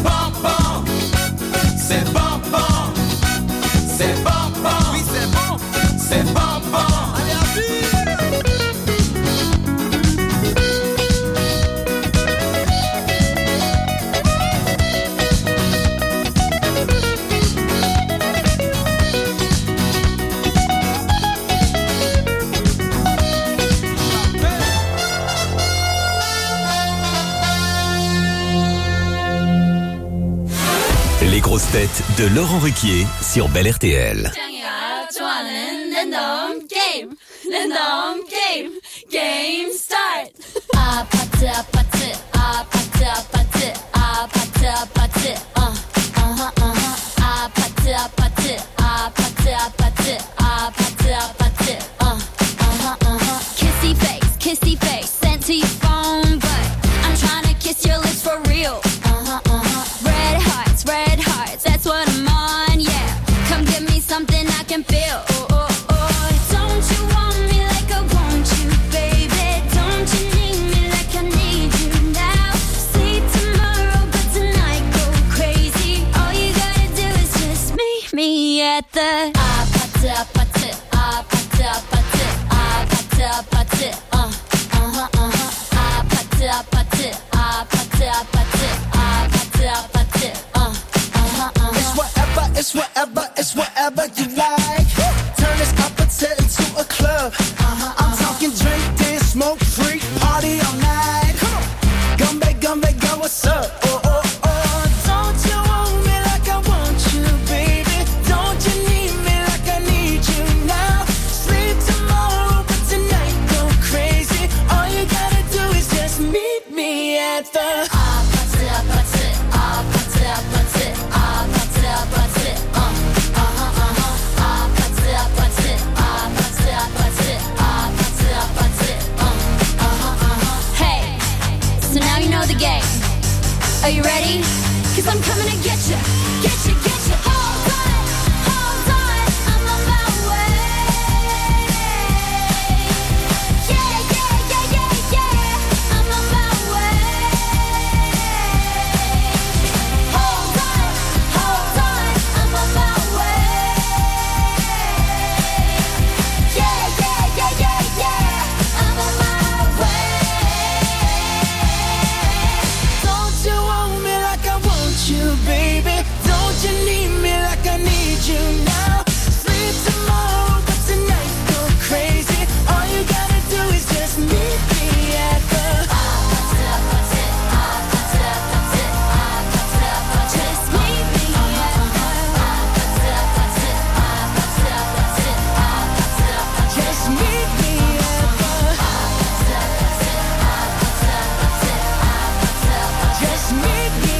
bon, bon. C'est bon, bon. C'est bon, bon. Oui, c'est bon. C'est bon, bon. Allez, à vie. Les grosses têtes de Laurent Ruquier sur Bel RTL. Game start. 아파트 아파트 아파트 아파트 아파트 아파트 아파트 아파트 아파트 아파트 아파트 아파트 kissy face sent to your phone but I'm trying to kiss your lips for real. Red hearts, that's what I'm on, yeah. Come give me something I can feel. Don't you want me like I want you, baby? Don't you need me like I need you now? Sleep tomorrow, but tonight go crazy. All you gotta do is just meet me at the 아파트 아파트 아파트 아파트 아파트 아파트 아파트 아파트 아파트 아파트 아파트 It's whatever, it's whatever you like. Turn this opposite into a club. I'm talking drink, dance, smoke, freak, party all night. Gumbe, girl, what's up? Don't you want me like I want you, baby? Don't you need me like I need you now? Sleep tomorrow, but tonight go crazy. All you gotta do is just meet me at the 아파트 아파트 아파트 아파트 아파트 아파트 Hey, so now you know the game. Are you ready? 'Cause I'm coming to get you, get you, get you. Hold on, I'm on my way. Yeah, I'm on my way. Hold on, I'm on my way. Yeah, I'm on my way. Don't you want me like I want you, baby? Don't you need me like I need you now? Sleep tomorrow, but tonight go crazy. All you gotta do is just meet me at the Just meet me just meet me just meet me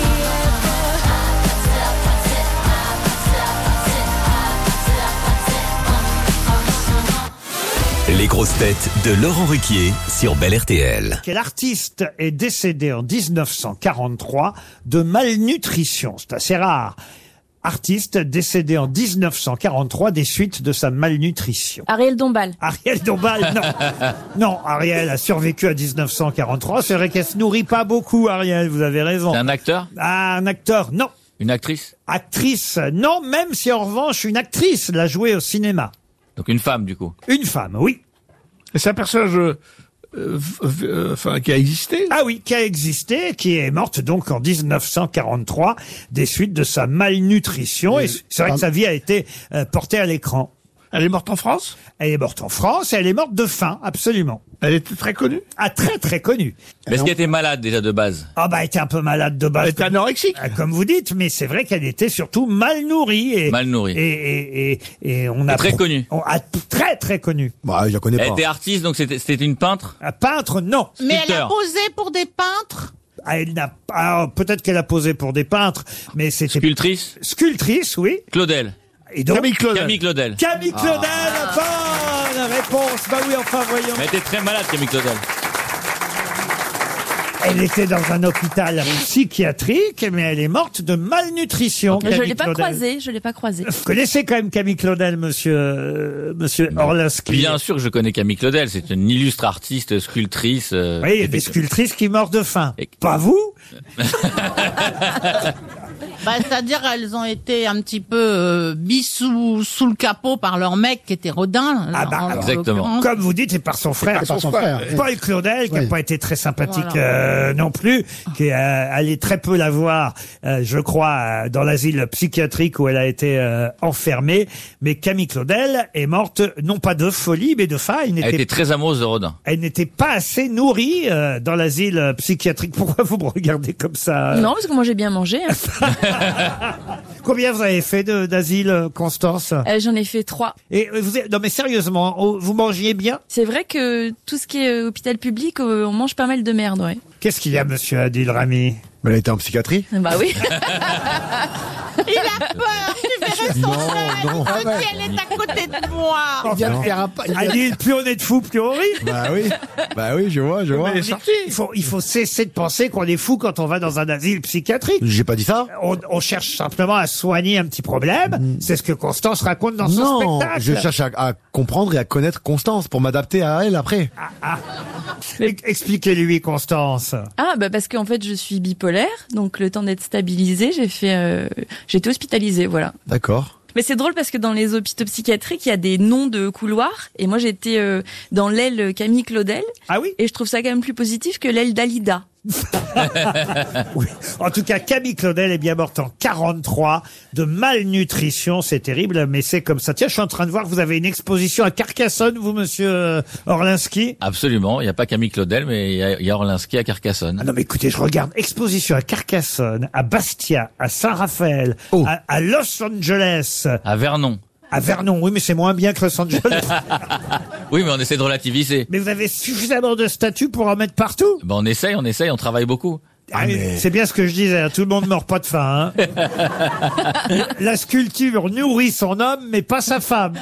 Les grosses têtes de Laurent Ruquier sur Bel RTL. Quel artiste est décédé en 1943 de malnutrition? C'est assez rare. Artiste décédé en 1943 des suites de sa malnutrition. Ariel Dombal. Ariel Dombal, non. Non, Ariel a survécu à 1943. C'est vrai qu'elle se nourrit pas beaucoup, Ariel, vous avez raison. C'est un acteur? Ah, un acteur, non. Une actrice? Actrice, non, même si en revanche une actrice l'a joué au cinéma. Donc une femme, du coup. Une femme, oui. C'est un personnage qui a existé? Ah oui, qui a existé, qui est morte donc en 1943 des suites de sa malnutrition. Et c'est vrai que sa vie a été portée à l'écran. Elle est morte en France? Elle est morte en France et elle est morte de faim, absolument. Elle était très connue? Ah, très très connue. Mais est-ce qu'elle était malade déjà de base? Ah bah, elle était un peu malade de base. Elle était anorexique? Comme vous dites, mais c'est vrai qu'elle était surtout mal nourrie. Mal nourrie. Et on a... Très connue. Très très connue. Bah, je la connais Elle pas. était artiste, donc c'était une peintre? Un peintre, non. Mais elle a Sculpteur. posé pour des peintres? Ah, elle n'a pas... Peut-être qu'elle a posé pour des peintres, mais c'était... Sculptrice? Sculptrice, oui. Claudel? Et donc... Camille Claudel. Camille Claudel. Camille Claudel, bonne réponse. Bah oui, enfin, voyons. Elle était très malade, Camille Claudel. Elle était dans un hôpital psychiatrique, mais elle est morte de malnutrition. Je Camille l'ai pas Claudel. croisée, je l'ai pas croisée. Vous connaissez quand même Camille Claudel, monsieur Orlinski? Bien sûr que je connais Camille Claudel. C'est une illustre artiste, sculptrice. Oui, il y a des sculptrices qui meurent de faim. Et- Pas vous? Bah, c'est-à-dire elles ont été un petit peu mis sous le capot par leur mec qui était Rodin. Ah bah, exactement. l'occurrence. Comme vous dites, et par son frère. Par son frère. Paul Claudel, qui n'a Oui. pas été très sympathique Voilà. non plus, qui est allé très peu la voir, je crois, dans l'asile psychiatrique où elle a été enfermée. Mais Camille Claudel est morte non pas de folie, mais de faim. Elle était très amoureuse de Rodin. Elle n'était pas assez nourrie dans l'asile psychiatrique. Pourquoi vous me regardez comme ça? Non, parce que moi j'ai bien mangé. Hein. Combien vous avez fait d'asile, Constance? J'en ai fait 3. Et non mais sérieusement, vous mangiez bien? C'est vrai que tout ce qui est hôpital public, on mange pas mal de merde, ouais. Qu'est-ce qu'il y a, monsieur Adil Rami? Elle était en psychiatrie. Bah oui. Il a peur, tu verrais son frère. non. Il me dit, elle est à côté de moi. Il vient de faire un Adil, plus on est de fous, plus on rit. Bah oui, je vois. Elle est sortie. Il faut cesser de penser qu'on est fou quand on va dans un asile psychiatrique. J'ai pas dit ça. On cherche simplement à soigner un petit problème. C'est ce que Constance raconte dans son Non, spectacle. je cherche à comprendre et à connaître Constance pour m'adapter à elle après. Expliquez-lui, Constance. Ah, bah parce qu'en fait je suis bipolaire, donc le temps d'être stabilisée, j'ai été hospitalisée, voilà. D'accord. Mais c'est drôle parce que dans les hôpitaux psychiatriques, il y a des noms de couloirs. Et moi, j'étais dans l'aile Camille Claudel. Ah oui? Et je trouve ça quand même plus positif que l'aile d'Alida. Oui. En tout cas, Camille Claudel est bien morte en 43 de malnutrition. C'est terrible, mais c'est comme ça. Tiens, je suis en train de voir que vous avez une exposition à Carcassonne, vous, monsieur Orlinski. Absolument. Il n'y a pas Camille Claudel, mais il y a Orlinski à Carcassonne. Ah non, mais écoutez, je regarde exposition à Carcassonne, à Bastia, à Saint-Raphaël, Oh. à Los Angeles, À Vernon. à Vernon. Oui, mais c'est moins bien que Los Angeles. Oui, mais on essaie de relativiser. Mais vous avez suffisamment de statues pour en mettre partout. Ben, on essaye, on travaille beaucoup. Ah, c'est bien ce que je disais, hein. Tout le monde meurt pas de faim. Hein. La sculpture nourrit son homme, mais pas sa femme.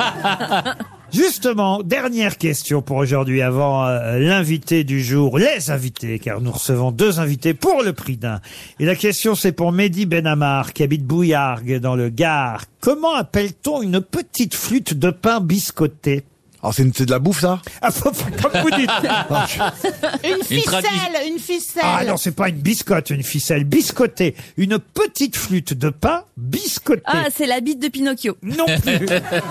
Justement, dernière question pour aujourd'hui avant l'invité du jour, les invités, car nous recevons 2 invités pour le prix d'un. Et la question c'est pour Mehdi Benamar qui habite Bouillargues dans le Gard. Comment appelle-t-on une petite flûte de pain biscottée? Alors c'est de la bouffe ça. Ah, comme vous dites. Une ficelle. Ah non, c'est pas une biscotte, une ficelle biscottée. Une petite flûte de pain biscottée. Ah, c'est la bite de Pinocchio. Non plus.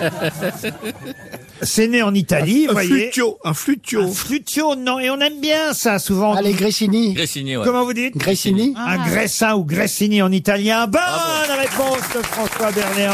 C'est né en Italie, vous Un voyez. flutio. Un flutio, non. Et on aime bien ça, souvent. Allez, Gressini. Gressini, ouais. Comment vous dites? Gressini. Un gressin ou gressini en italien. Bonne réponse de François Berléand.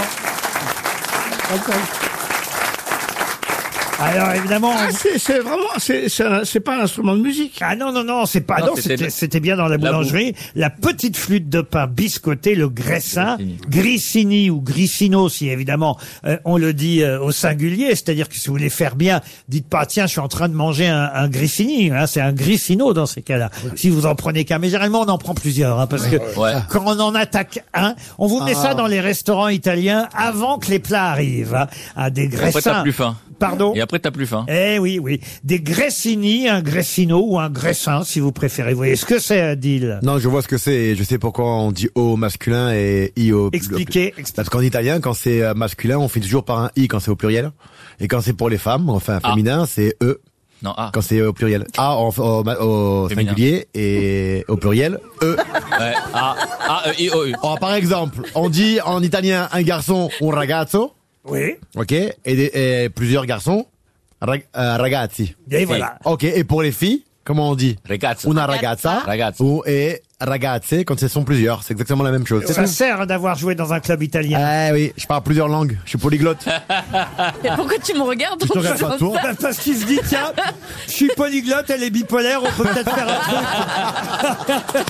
Alors évidemment. Ah, c'est vraiment, c'est pas un instrument de musique. Ah non, c'est pas. Non, Non, c'était c'était bien dans la boulangerie. La petite flûte de pain biscottée, le graissin, grissini ou grissino, si évidemment on le dit au singulier. C'est-à-dire que si vous voulez faire bien, dites pas tiens, je suis en train de manger un grissini. Hein, c'est un grissino dans ces cas-là. Si vous en prenez qu'un, mais généralement on en prend plusieurs, hein, parce que Ouais. quand on en attaque un, on vous met ça dans les restaurants italiens avant que les plats arrivent. Hein, à des Et après, graissins. t'as plus faim. Pardon. Et après, t'as plus faim. Eh oui, oui. Des gressini, un gressino ou un gressin, si vous préférez. Vous voyez ce que c'est, Adil? Non, je vois ce que c'est et je sais pourquoi on dit O au masculin et I au Expliquez. Parce qu'en italien, quand c'est masculin, on finit toujours par un I quand c'est au pluriel. Et quand c'est pour les femmes, enfin féminin, c'est E. Non, Quand c'est au pluriel. A au Féminin. singulier et au pluriel, E. Ouais. A-E-I-O-U. Oh, par exemple, on dit en italien un garçon, un ragazzo. Oui. Ok. Et plusieurs garçons, ragazzi. Et voilà. Ok. Et pour les filles, comment on dit? Ragazza. Una ragazza. Ragazza. Ou et ragazze quand ce sont plusieurs. C'est exactement la même chose. Ça sert d'avoir joué dans un club italien. Ah oui, je parle plusieurs langues. Je suis polyglotte. Et pourquoi tu me regardes? Je te regarde pas toi. Bah, parce qu'il se dit, tiens, je suis polyglotte, elle est bipolaire, on peut peut-être faire un truc.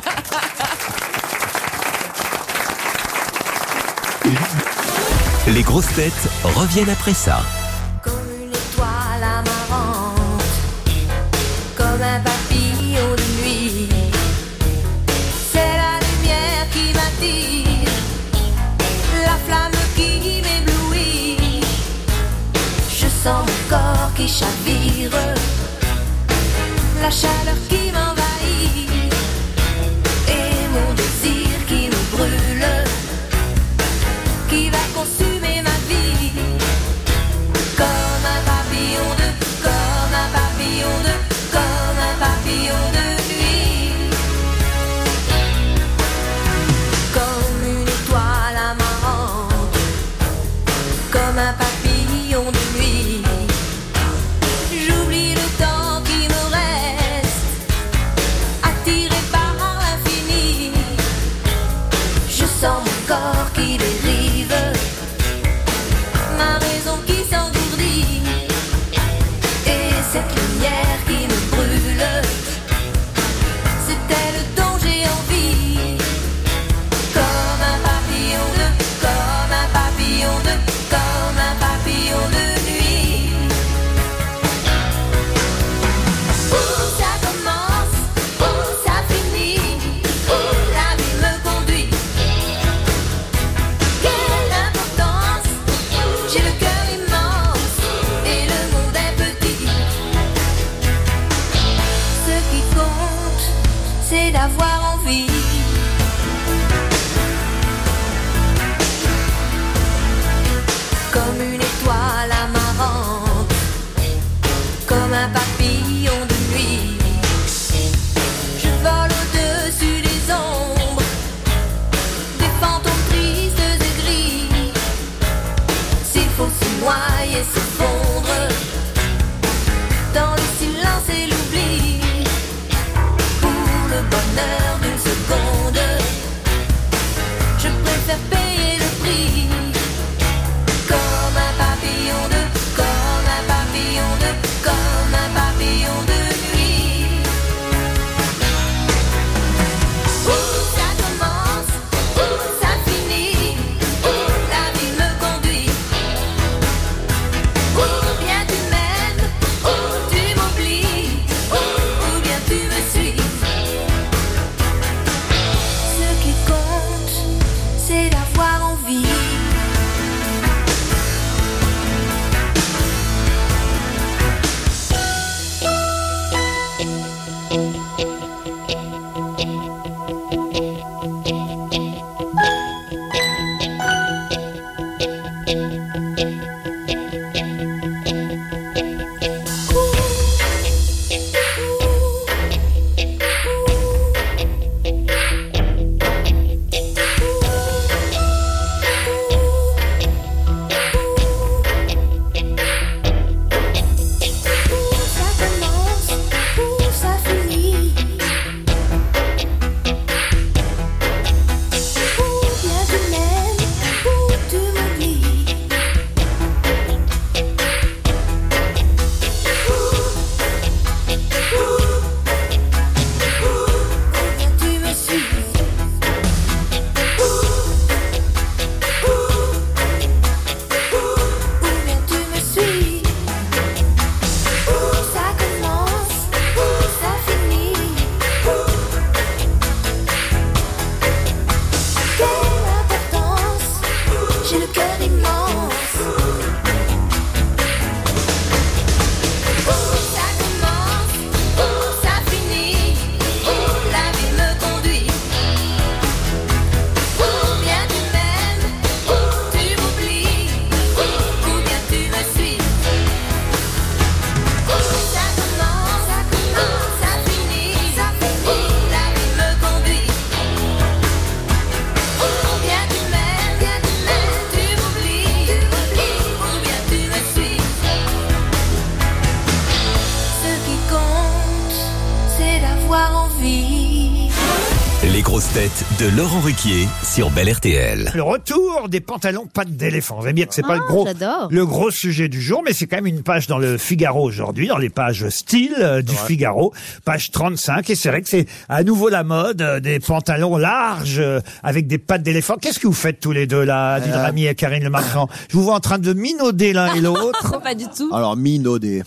Les grosses têtes reviennent après ça. Comme une étoile amarante, comme un papillon de nuit. C'est la lumière qui m'attire, la flamme qui m'éblouit. Je sens mon corps qui chavire, la chaleur qui m'envahit. sens mon corps qui dérive, ma raison qui s'engourdit, et cette lumière qui me brûle, c'est elle dont j'ai envie. Comme un papillon de nuit. Où ça commence, où ça finit, où la vie me conduit. Quelle importance, j'ai le cœur immense et le monde est petit. Ce qui compte, c'est d'avoir envie. Comme une étoile amarante, comme un papillon de nuit, je vole au-dessus des ombres, des fantômes tristes et gris. S'il faut se noyer, se fondre dans le silence et l'oubli, pour le bonheur d'une seconde, je préfère payer le prix. Comme un papillon de nuit. Où ça commence, où ça finit, où la vie me conduit. Ou bien tu m'aimes, ou tu m'oublies, ou bien tu me suis. Ce qui compte, c'est d'avoir envie. Les grosses têtes de Laurent Ruquier sur Bel RTL. Le retour des pantalons pattes d'éléphant. Vous allez me dire que c'est pas le gros sujet du jour, mais c'est quand même une page dans le Figaro aujourd'hui, dans les pages style du Figaro, page 35. Et c'est vrai que c'est à nouveau la mode des pantalons larges avec des pattes d'éléphant. Qu'est-ce que vous faites tous les deux là, Adil Rami et Karine Le Marchand? Je vous vois en train de minauder l'un et l'autre. Pas du tout. Alors, minauder.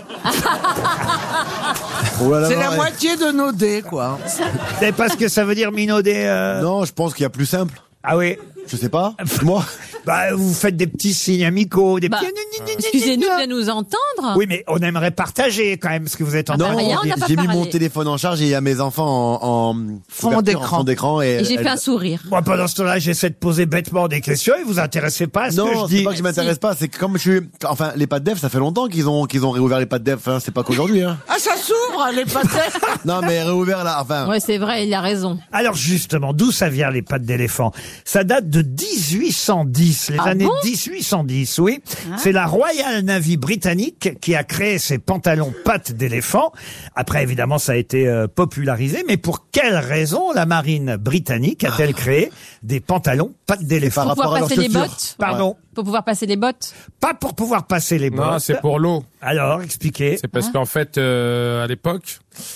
Oh là là, C'est non, la ouais. moitié de nos dés, quoi. Vous savez pas ce que ça veut dire minauder Non, je pense qu'il y a plus simple. Ah oui. Je sais pas. Moi. Bah, vous faites des petits signes amicaux, des petits... Excusez-nous de nous entendre. Oui, mais on aimerait partager quand même ce que vous êtes en train de rien, dire. on n'a pas J'ai mis parlé. mon téléphone en charge et il y a mes enfants en Fond d'écran. fond d'écran Et j'ai fait un sourire. Moi, pendant ce temps-là, j'essaie de poser bêtement des questions et vous intéressez pas à ce que je Non, c'est dis. pas que je m'intéresse pas, c'est que comme je suis, enfin, les pattes dev, ça fait longtemps qu'ils ont réouvert les pattes dev, hein, c'est pas qu'aujourd'hui, hein. Ah, ça s'ouvre, les pâtés. Non, mais réouvert là, enfin. Ouais, c'est vrai, il a raison. Alors justement, d'où ça vient les pattes d'éléphant? Ça date de 1810, les années 1810, oui. C'est la Royal Navy britannique qui a créé ces pantalons pattes d'éléphant. Après, évidemment, ça a été popularisé, mais pour quelle raison la marine britannique a-t-elle créé des pantalons pattes d'éléphant? Pour pouvoir passer les bottes. Pardon? Pour pouvoir passer les bottes. Pas pour pouvoir passer les bottes. Non, c'est pour l'eau. Alors, expliquez. C'est parce qu'en fait, à l'époque...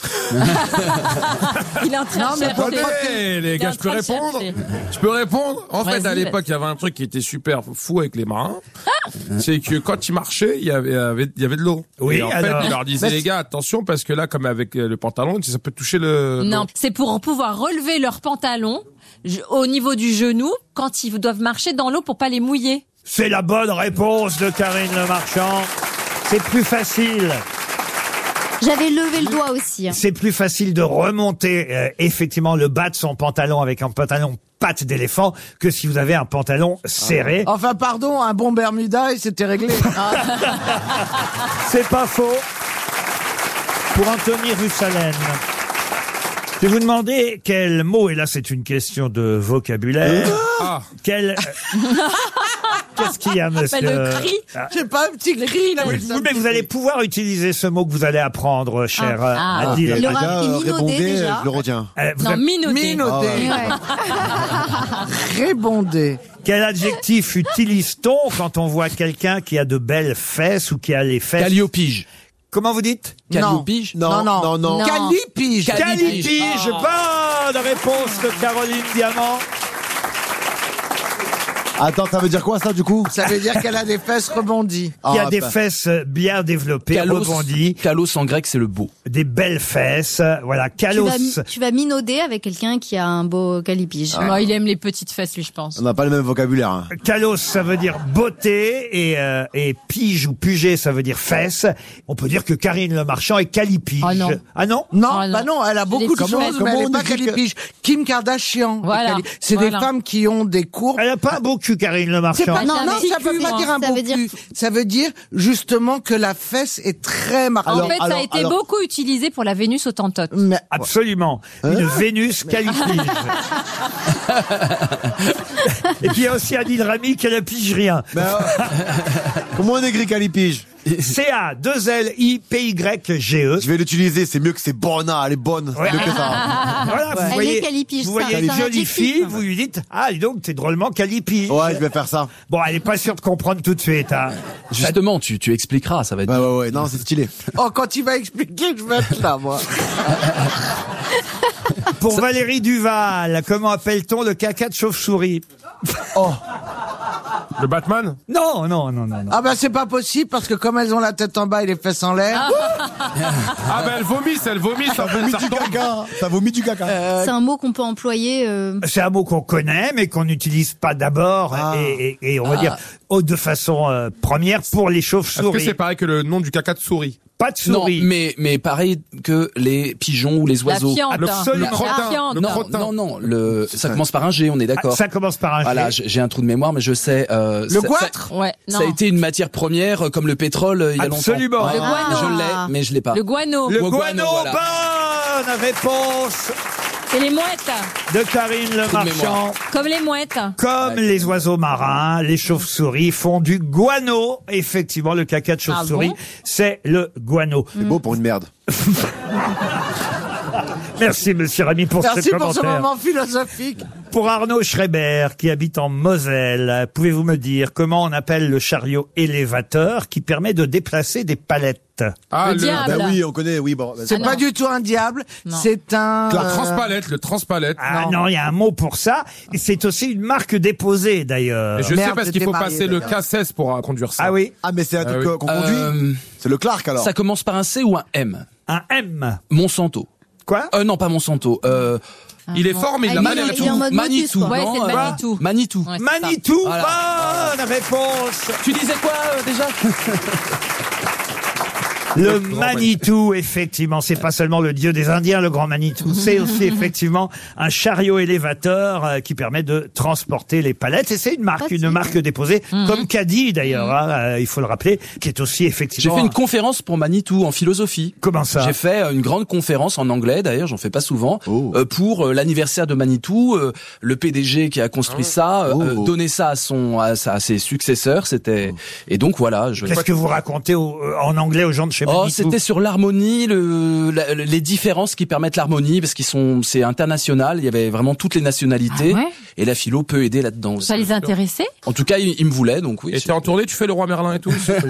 Il est en train de chercher. Attendez, les gars, je peux répondre? Je peux répondre? En fait, à l'époque, il y avait un truc qui était super fou avec les marins. C'est que quand ils marchaient, il y avait de l'eau. Oui, et en alors... fait, ils leur disaient, les gars, attention, parce que là, comme avec le pantalon, ça peut toucher le... Non, c'est pour pouvoir relever leurs pantalons au niveau du genou quand ils doivent marcher dans l'eau pour pas les mouiller. C'est la bonne réponse de Karine Le Marchand. C'est plus facile. J'avais levé le doigt aussi. C'est plus facile de remonter effectivement le bas de son pantalon avec un pantalon pattes d'éléphant que si vous avez un pantalon serré. Enfin, pardon, un bon Bermuda et c'était réglé. C'est pas faux. Pour Anthony Russalen. Je vais vous demander quel mot, et là c'est une question de vocabulaire, quel... Qu'est-ce qu'il y a, monsieur? Le cri. Je sais pas, un petit cri, là. Oui, mais vous allez pouvoir utiliser ce mot que vous allez apprendre, cher Adil. Il aura été minaudé déjà. Je le retiens. Non, minaudé. Rébondé. Quel adjectif utilise-t-on quand on voit quelqu'un qui a de belles fesses ou qui a les fesses... Calliope. Comment vous dites? Calliope. Non. Calipige. Calipige. Bonne réponse de Caroline Diamant. Attends, ça veut dire quoi ça du coup? Ça veut dire qu'elle a des fesses rebondies. Qui a des fesses bien développées, rebondies. Kalos en grec, c'est le beau. Des belles fesses, voilà. Kalos. Tu vas minauder avec quelqu'un qui a un beau calipige. Moi, il aime les petites fesses, lui, je pense. On n'a pas le même vocabulaire. Hein. Kalos, ça veut dire beauté et pige ou puget, ça veut dire fesses. On peut dire que Karine Le Marchand est calipige. Ah non. Ah non? Non, Oh, non. bah non, elle a beaucoup de Comment- choses, mais elle est pas calipige. Kim Kardashian. Voilà. C'est Voilà. des femmes qui ont des courbes. Elle a pas un beau cul, Karine Le C'est Marchand. pas, non, un non, petit ça veut cul, pas moi. dire un Ça beau veut dire- cul. Ça veut dire justement que la fesse est très marquée. En fait, ça a été beaucoup utilisé pour la Vénus autantote. Mais- Absolument. Une Vénus calipige. Et puis il y a aussi Adil Rami qui ne pige rien. Comment on écrit calipige? C-A-2-L-I-P-Y-G-E. Je vais l'utiliser, c'est mieux que c'est Bona, elle est bonne. Ouais. C'est mieux que ça. Voilà, vous Elle voyez, est calipige, vous ça, voyez c'est une un jolie adjectif. fille, vous lui dites, ah, dis donc, t'es drôlement calipige. Ouais, je vais faire ça. Bon, elle est pas sûre de comprendre tout de suite, hein. Justement, tu expliqueras, ça va être... Ouais, non, c'est stylé. Oh, quand il va expliquer, je vais être là, moi. Pour Valérie Duval, comment appelle-t-on le caca de chauve-souris? Le Batman? Non. Ah bah c'est pas possible parce que comme elles ont la tête en bas et les fesses en l'air. Ah ben elle vomit, ça vomit du caca. Ça vomit du caca. C'est un mot qu'on peut employer. C'est un mot qu'on connaît, mais qu'on n'utilise pas d'abord et on va dire de façon première pour les Est-ce que chauves-souris. c'est pareil que le nom du caca de souris? Pas de souris. Non, mais pareil que les pigeons ou les oiseaux. La fiente. Absolument. La crottin. fiente. Non, ça commence par un G, on est d'accord. Ça commence par un G. Voilà, j'ai un trou de mémoire, mais je sais. Le goitre. Ouais, non. Ça a été une matière première, comme le pétrole, il y a longtemps. Absolument. Le guano. Je l'ai, mais je l'ai pas. Le guano. Le guano, guano, voilà. bonne réponse C'est les mouettes. de Karine Le Trou de Marchand. mémoire. Comme les mouettes. Comme les oiseaux marins, les chauves-souris font du guano. Effectivement, le caca de chauve-souris, bon c'est le guano. C'est beau pour une merde. Merci, monsieur Rami, pour Merci ce pour ce commentaire. moment philosophique. Pour Arnaud Schreiber, qui habite en Moselle, pouvez-vous me dire comment on appelle le chariot élévateur qui permet de déplacer des palettes? Ah, Le diable. Bah oui, on connaît, oui, bon. C'est pas du tout un diable, Non. c'est un... le transpalette. Ah non, il y a un mot pour ça. Et c'est aussi une marque déposée, d'ailleurs. Et je sais Merde, parce qu'il faut t'étais passer marié, le d'ailleurs. K16 pour conduire ça. Ah oui, Ah, mais c'est un truc oui. qu'on conduit. C'est le Clark alors. Ça commence par un C ou un M? un M. Monsanto. Quoi? Non, pas Monsanto. Il est fort, mais il a Ah, mal il à est- la il est en mode Manitou. Motus, quoi. Ouais, c'est non, Manitou. Manitou. Ouais, c'est ça. Manitou, Voilà. bonne réponse. Tu disais quoi déjà? Le Manitou, effectivement, c'est pas seulement le dieu des Indiens, le grand Manitou, c'est aussi effectivement un chariot élévateur qui permet de transporter les palettes. Et c'est une marque déposée, comme Caddy d'ailleurs, il faut le rappeler, qui est aussi J'ai effectivement... fait une conférence pour Manitou en philosophie. Comment ça? J'ai fait une grande conférence en anglais, d'ailleurs, j'en fais pas souvent, pour l'anniversaire de Manitou. Le PDG qui a construit ça, donné ça à ses successeurs. C'était et donc voilà. Qu'est-ce que vous racontez en anglais aux gens de chez Manitou? C'était sur l'harmonie, les différences qui permettent l'harmonie, parce c'est international. Il y avait vraiment toutes les nationalités, Ah ouais, et la philo peut aider là-dedans aussi. ça les intéressait? En tout cas, il me voulait, donc oui. Et t'es en tournée, tu fais le roi Merlin et tout.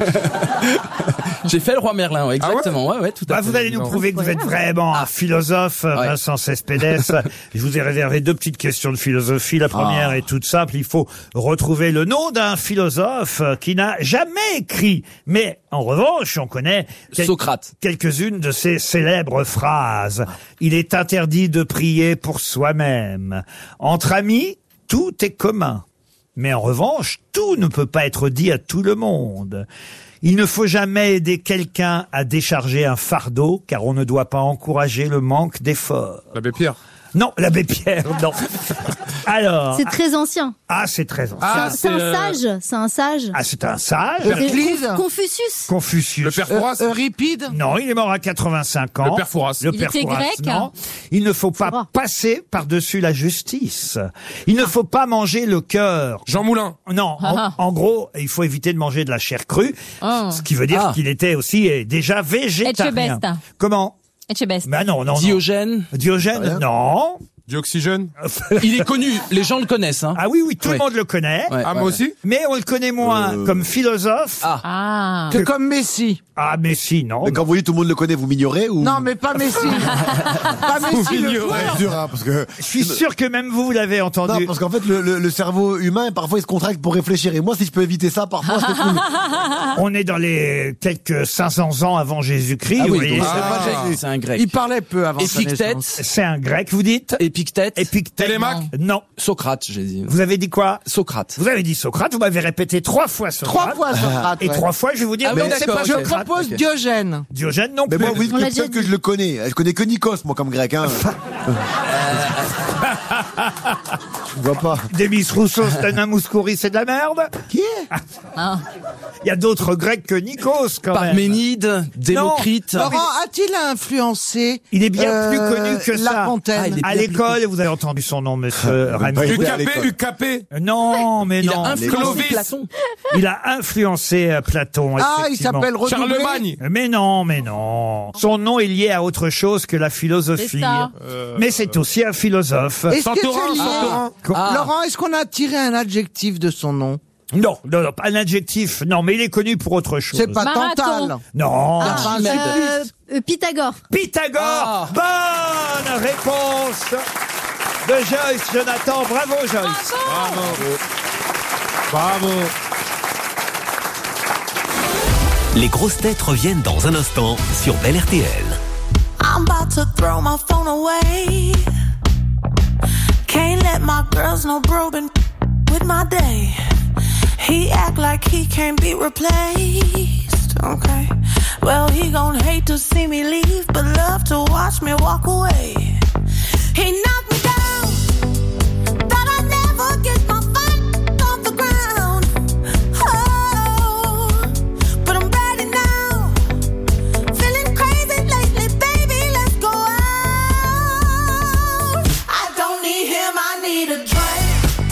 J'ai fait le roi Merlin, ouais, exactement. Ouais, tout à fait. Vous allez nous prouver que vous êtes vraiment un philosophe, Vincent Cespedes. Je vous ai réservé 2 petites questions de philosophie. La première est toute simple. Il faut retrouver le nom d'un philosophe qui n'a jamais écrit. Mais en revanche, on connaît Socrate. Quelques-unes de ses célèbres phrases. Il est interdit de prier pour soi-même. Entre amis, tout est commun. Mais en revanche, tout ne peut pas être dit à tout le monde. Il ne faut jamais aider quelqu'un à décharger un fardeau, car on ne doit pas encourager le manque d'effort. L'abbé Pierre. Non, l'abbé Pierre, non. Alors. C'est très ancien. Ah, c'est très ancien. Ah, C'est un sage. C'est un sage. Ah, c'est un sage. Euclide. Confucius. Confucius. Le père Fouras. Euripide. Non, il est mort à 85 ans. Le père Fouras. Le Il père était Fouras, grec. non. Il ne faut pas passer par-dessus la justice. Il ne faut pas manger le cœur. Jean Moulin. Non, en gros, il faut éviter de manger de la chair crue, ce qui veut dire qu'il était aussi déjà végétarien. Etchebest. Comment? Etchebest. Ben non. Diogène. Diogène, non. Dioxygène. Il est connu, les gens le connaissent. Hein. Ah oui, tout le monde le connaît. Ouais, moi aussi. Mais on le connaît moins comme philosophe. Que comme Messi. Ah, Messi, non. Mais quand vous dites tout le monde le connaît, vous m'ignorez ou? Non, mais pas Messi. Pas Messi le joueur. C'est dur, hein, parce que. Je suis sûr que même vous l'avez entendu. Non, parce qu'en fait, le cerveau humain, parfois, il se contracte pour réfléchir. Et moi, si je peux éviter ça, parfois, c'est cool. On est dans les quelques 500 ans avant Jésus-Christ. Ah vous oui, voyez. donc c'est un grec. Il parlait peu avant sa Épictète. naissance. C'est un grec, vous dites? Épictète. Télémaque. Non. Socrate, j'ai dit. Vous avez dit quoi? Socrate. Vous avez dit Socrate, vous m'avez répété 3 fois Socrate. 3 fois Socrate. Et ouais. 3 fois, je vais vous dire, Ah oui, non, c'est d'accord, pas ok. Je Socrate. propose Diogène. Diogène non Mais plus. moi, vous dites On l'a que déjà seul que dit. je le connais. Je connais que Nikos, moi, comme grec, hein. Je vois pas. Demis Rousseau, Stana Mouskouri, c'est de la merde. Qui est? Il y a d'autres Grecs que Nikos, quand même. Parménide, Démocrite. Laurent, a-t-il influencé Il est bien plus connu que ça. La Fontaine. Ah, il est À bien l'école, vous avez entendu son nom, monsieur Rami. pas été à l'école. UKP. Non, mais Il non. a influencé Clovis. Platon. Il a influencé Platon. Ah, il effectivement. s'appelle Redoublé. Charlemagne. Mais non. Son nom est lié à autre chose que la philosophie. C'est ça. Mais c'est aussi un philosophe. Est-ce que Santorin, c'est lié Santorin. Laurent, est-ce qu'on a tiré un adjectif de son nom? Non, pas un adjectif. Non, mais il est connu pour autre chose. C'est pas Marathon. Tantal. Non. Pythagore. Pythagore. Bonne réponse de Joyce Jonathan. Bravo, Joyce. Bravo. Les grosses têtes reviennent dans un instant sur Bel RTL. I'm about to throw my phone away. Can't let my girls know bro been with my day. He act like he can't be replaced. Okay, well he gon' hate to see me leave, but love to watch me walk away. He knocked me down, thought I'd never get my fight off the ground. Oh, but I'm ready now. Feeling crazy lately, baby, let's go out. I don't need him, I need a drink.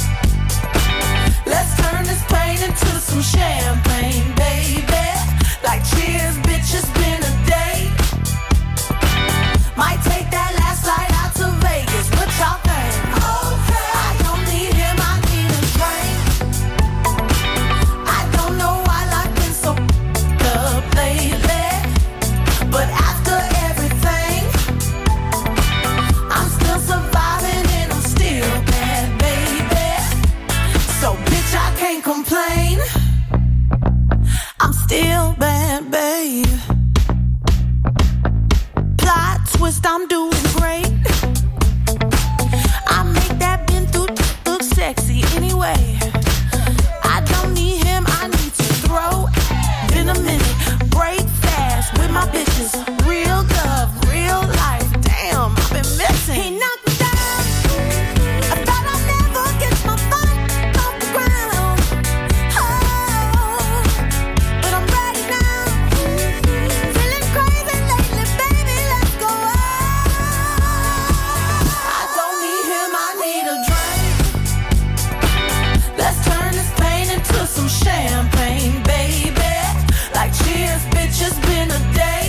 Let's turn this pain into some champagne, baby. Like cheers, bitch, it's been a day. Might take that last flight out to Vegas, what y'all think? Okay. I don't need him, I need a drink. I don't know why life been so up lately, but after everything, I'm still surviving and I'm still bad, baby. So bitch, I can't complain. I'm still bad, babe. Plot twist, I'm doing great. I make that been through look sexy anyway. I don't need him, I need to throw. Been a minute, break fast. house with my bitches. Real love, real life. Damn, I've been missing. He knocked me down. I thought I'd never get my fight off the ground. Oh, but I'm ready now. Feeling crazy lately, baby. Let's go out. I don't need him, I need a drink. Let's turn this pain into some champagne, baby. Like cheers, bitch, it's been a day.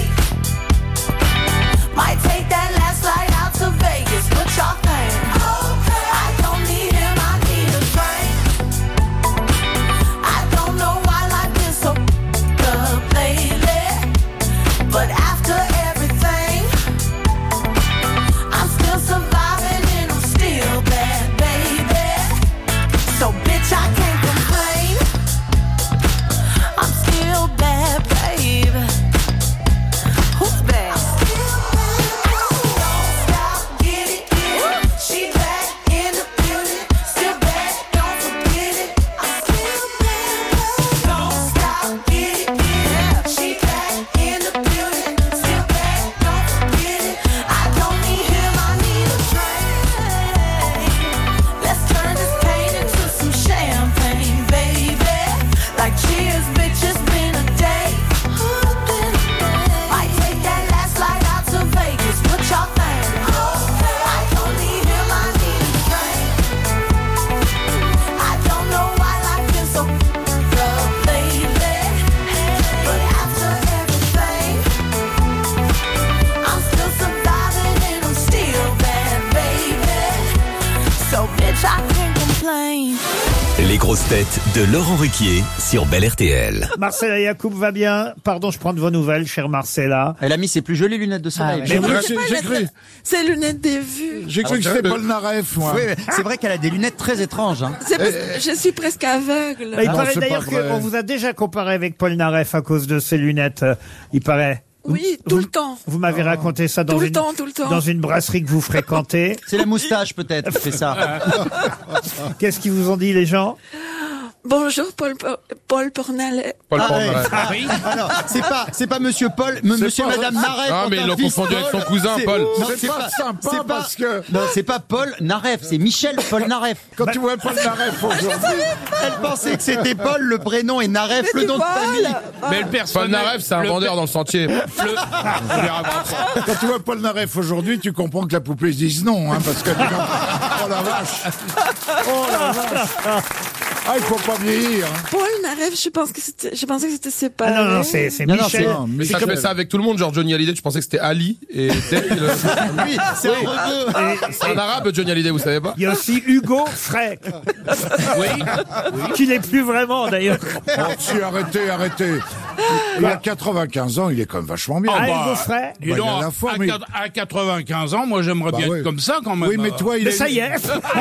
Might take that last flight out to Vegas. What y'all think? I don't need him, I need a drink. I don't know why life is so up lately, but after everything, I'm still surviving and I'm still bad, baby. So bitch, I can't complain. I'm still bad, baby. Who's bad? She back in the building, still bad, don't forget it. I'm still bad, don't stop, get it, yeah. She back in the building, still bad, don't forget it. I don't need him, I need a drink. Let's turn this pain into some champagne, baby. Like cheers, bitch, it's been a day. Might take that last flight out to Vegas. What y'all think? I don't need him, I need a drink. I don't know why life is so rough lately, but after everything, I'm still surviving and I'm still bad, baby. So bitch, I can't complain. Les grosses têtes de Laurent Ruquier sur Bel RTL. Marcella Yacoub va bien. Pardon, je prends de vos nouvelles, chère Marcella. Elle a mis ses plus jolies lunettes de soleil. Mais oui, J'ai cru, C'est lunettes des vues. j'ai cru que c'était Paul Naref, moi. Oui, mais c'est vrai qu'elle a des lunettes très étranges. Hein. Je suis presque aveugle. il Non, paraît c'est d'ailleurs pas vrai. qu'on vous a déjà comparé avec Paul Naref à cause de ses lunettes. Il paraît. Oui, tout le temps. Vous m'avez raconté ça dans Tout le une temps, tout le temps. dans une brasserie que vous fréquentez. C'est la moustache peut-être qui fait ça. Qu'est-ce qu'ils vous ont dit les gens? Bonjour Paul Pornalet. Paul Ah, Pornalet. ouais. Ah oui. Alors, c'est pas Monsieur Paul, Monsieur pas- Madame Naref. Ah, mais ont ils un l'ont fils confondu avec son cousin, C'est- Paul. Non, C'est pas sympa c'est pas- parce que- Non, c'est pas Paul Naref, c'est Michel Paul Naref. Quand tu vois Paul Naref aujourd'hui, Elle pensait que c'était Paul, le prénom, et Naref, le nom de famille. Mais le Paul personnage. Naref, c'est un vendeur dans le sentier. quand tu vois Paul Naref aujourd'hui, tu comprends que la poupée se dise non, hein, parce que tu vois, oh la vache, oh la vache. Ah, il faut pas vieillir. Hein. Paul Naref, je pensais que c'était séparé. Ah non, c'est Non, non, Michel. Non, mais Ça, je fais ça avec tout le monde, genre Johnny Hallyday, je pensais que c'était Ali, et Dale. Oui, c'est un rebeu. C'est un arabe, Johnny Hallyday, vous savez pas? Il y a aussi Hugo Frey. Oui. Qui n'est plus vraiment d'ailleurs. Oh, si, arrêtez. Il a 95 ans, il est quand même vachement bien. Ah, Bah, Hugo Frey. il a la forme, mais- À 95 ans, moi j'aimerais Bah bien ouais. être comme ça quand même. Oui, mais toi, il Mais est... ça y est.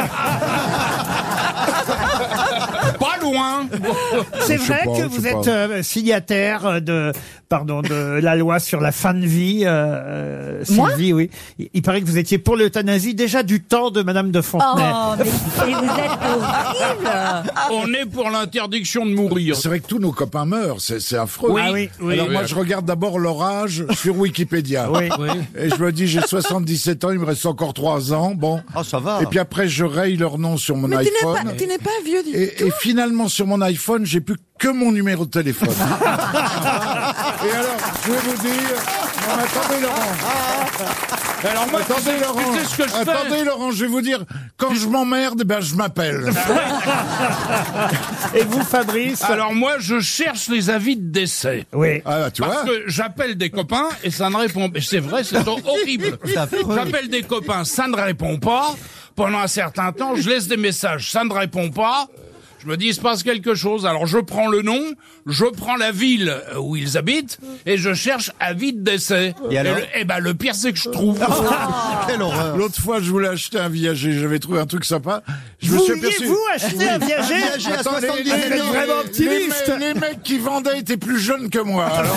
Pas loin. C'est Je sais vrai pas, que je vous sais êtes pas. signataire de la loi sur la fin de vie. Moi Sylvie, oui. Il paraît que vous étiez pour l'euthanasie déjà du temps de Madame de Fontenay. Oh, mais vous êtes horrible. On est pour l'interdiction de mourir. C'est vrai que tous nos copains meurent, c'est affreux. Oui, Ah oui, oui. Alors oui. moi, je regarde d'abord leur âge sur Wikipédia. Oui. Et je me dis, j'ai 77 ans, il me reste encore 3 ans. Bon. Oh, ça va. Et puis après, je raye leur nom sur mon Mais iPhone. tu n'es pas vieux du tout. Et finalement, sur mon iPhone, j'ai plus que mon numéro de téléphone. Et alors, je vais vous dire... Non, mais attendez, Laurent. Alors moi, Attendez, Laurent. tu sais ce que je fais. Attendez, Laurent, je vais vous dire, quand je m'emmerde, ben, je m'appelle. Et vous, Fabrice? Alors moi, je cherche les avis de décès. Oui. Ah, tu Parce vois. que j'appelle des copains et ça ne répond pas. C'est vrai, c'est horrible. C'est affreux. J'appelle des copains, ça ne répond pas. Pendant un certain temps, je laisse des messages, ça ne répond pas. Je me dis, il se passe quelque chose. Alors je prends le nom, je prends la ville où ils habitent et je cherche avis de décès. Et alors le pire, c'est que je trouve. Quelle horreur. L'autre fois, je voulais acheter un viager. J'avais trouvé un truc sympa. Je me Vous suis vouliez, aperçu. vous, acheter un viager? Un viager à Attends, 70 vous êtes ans. vraiment optimiste. Les mecs qui vendaient étaient plus jeunes que moi. Alors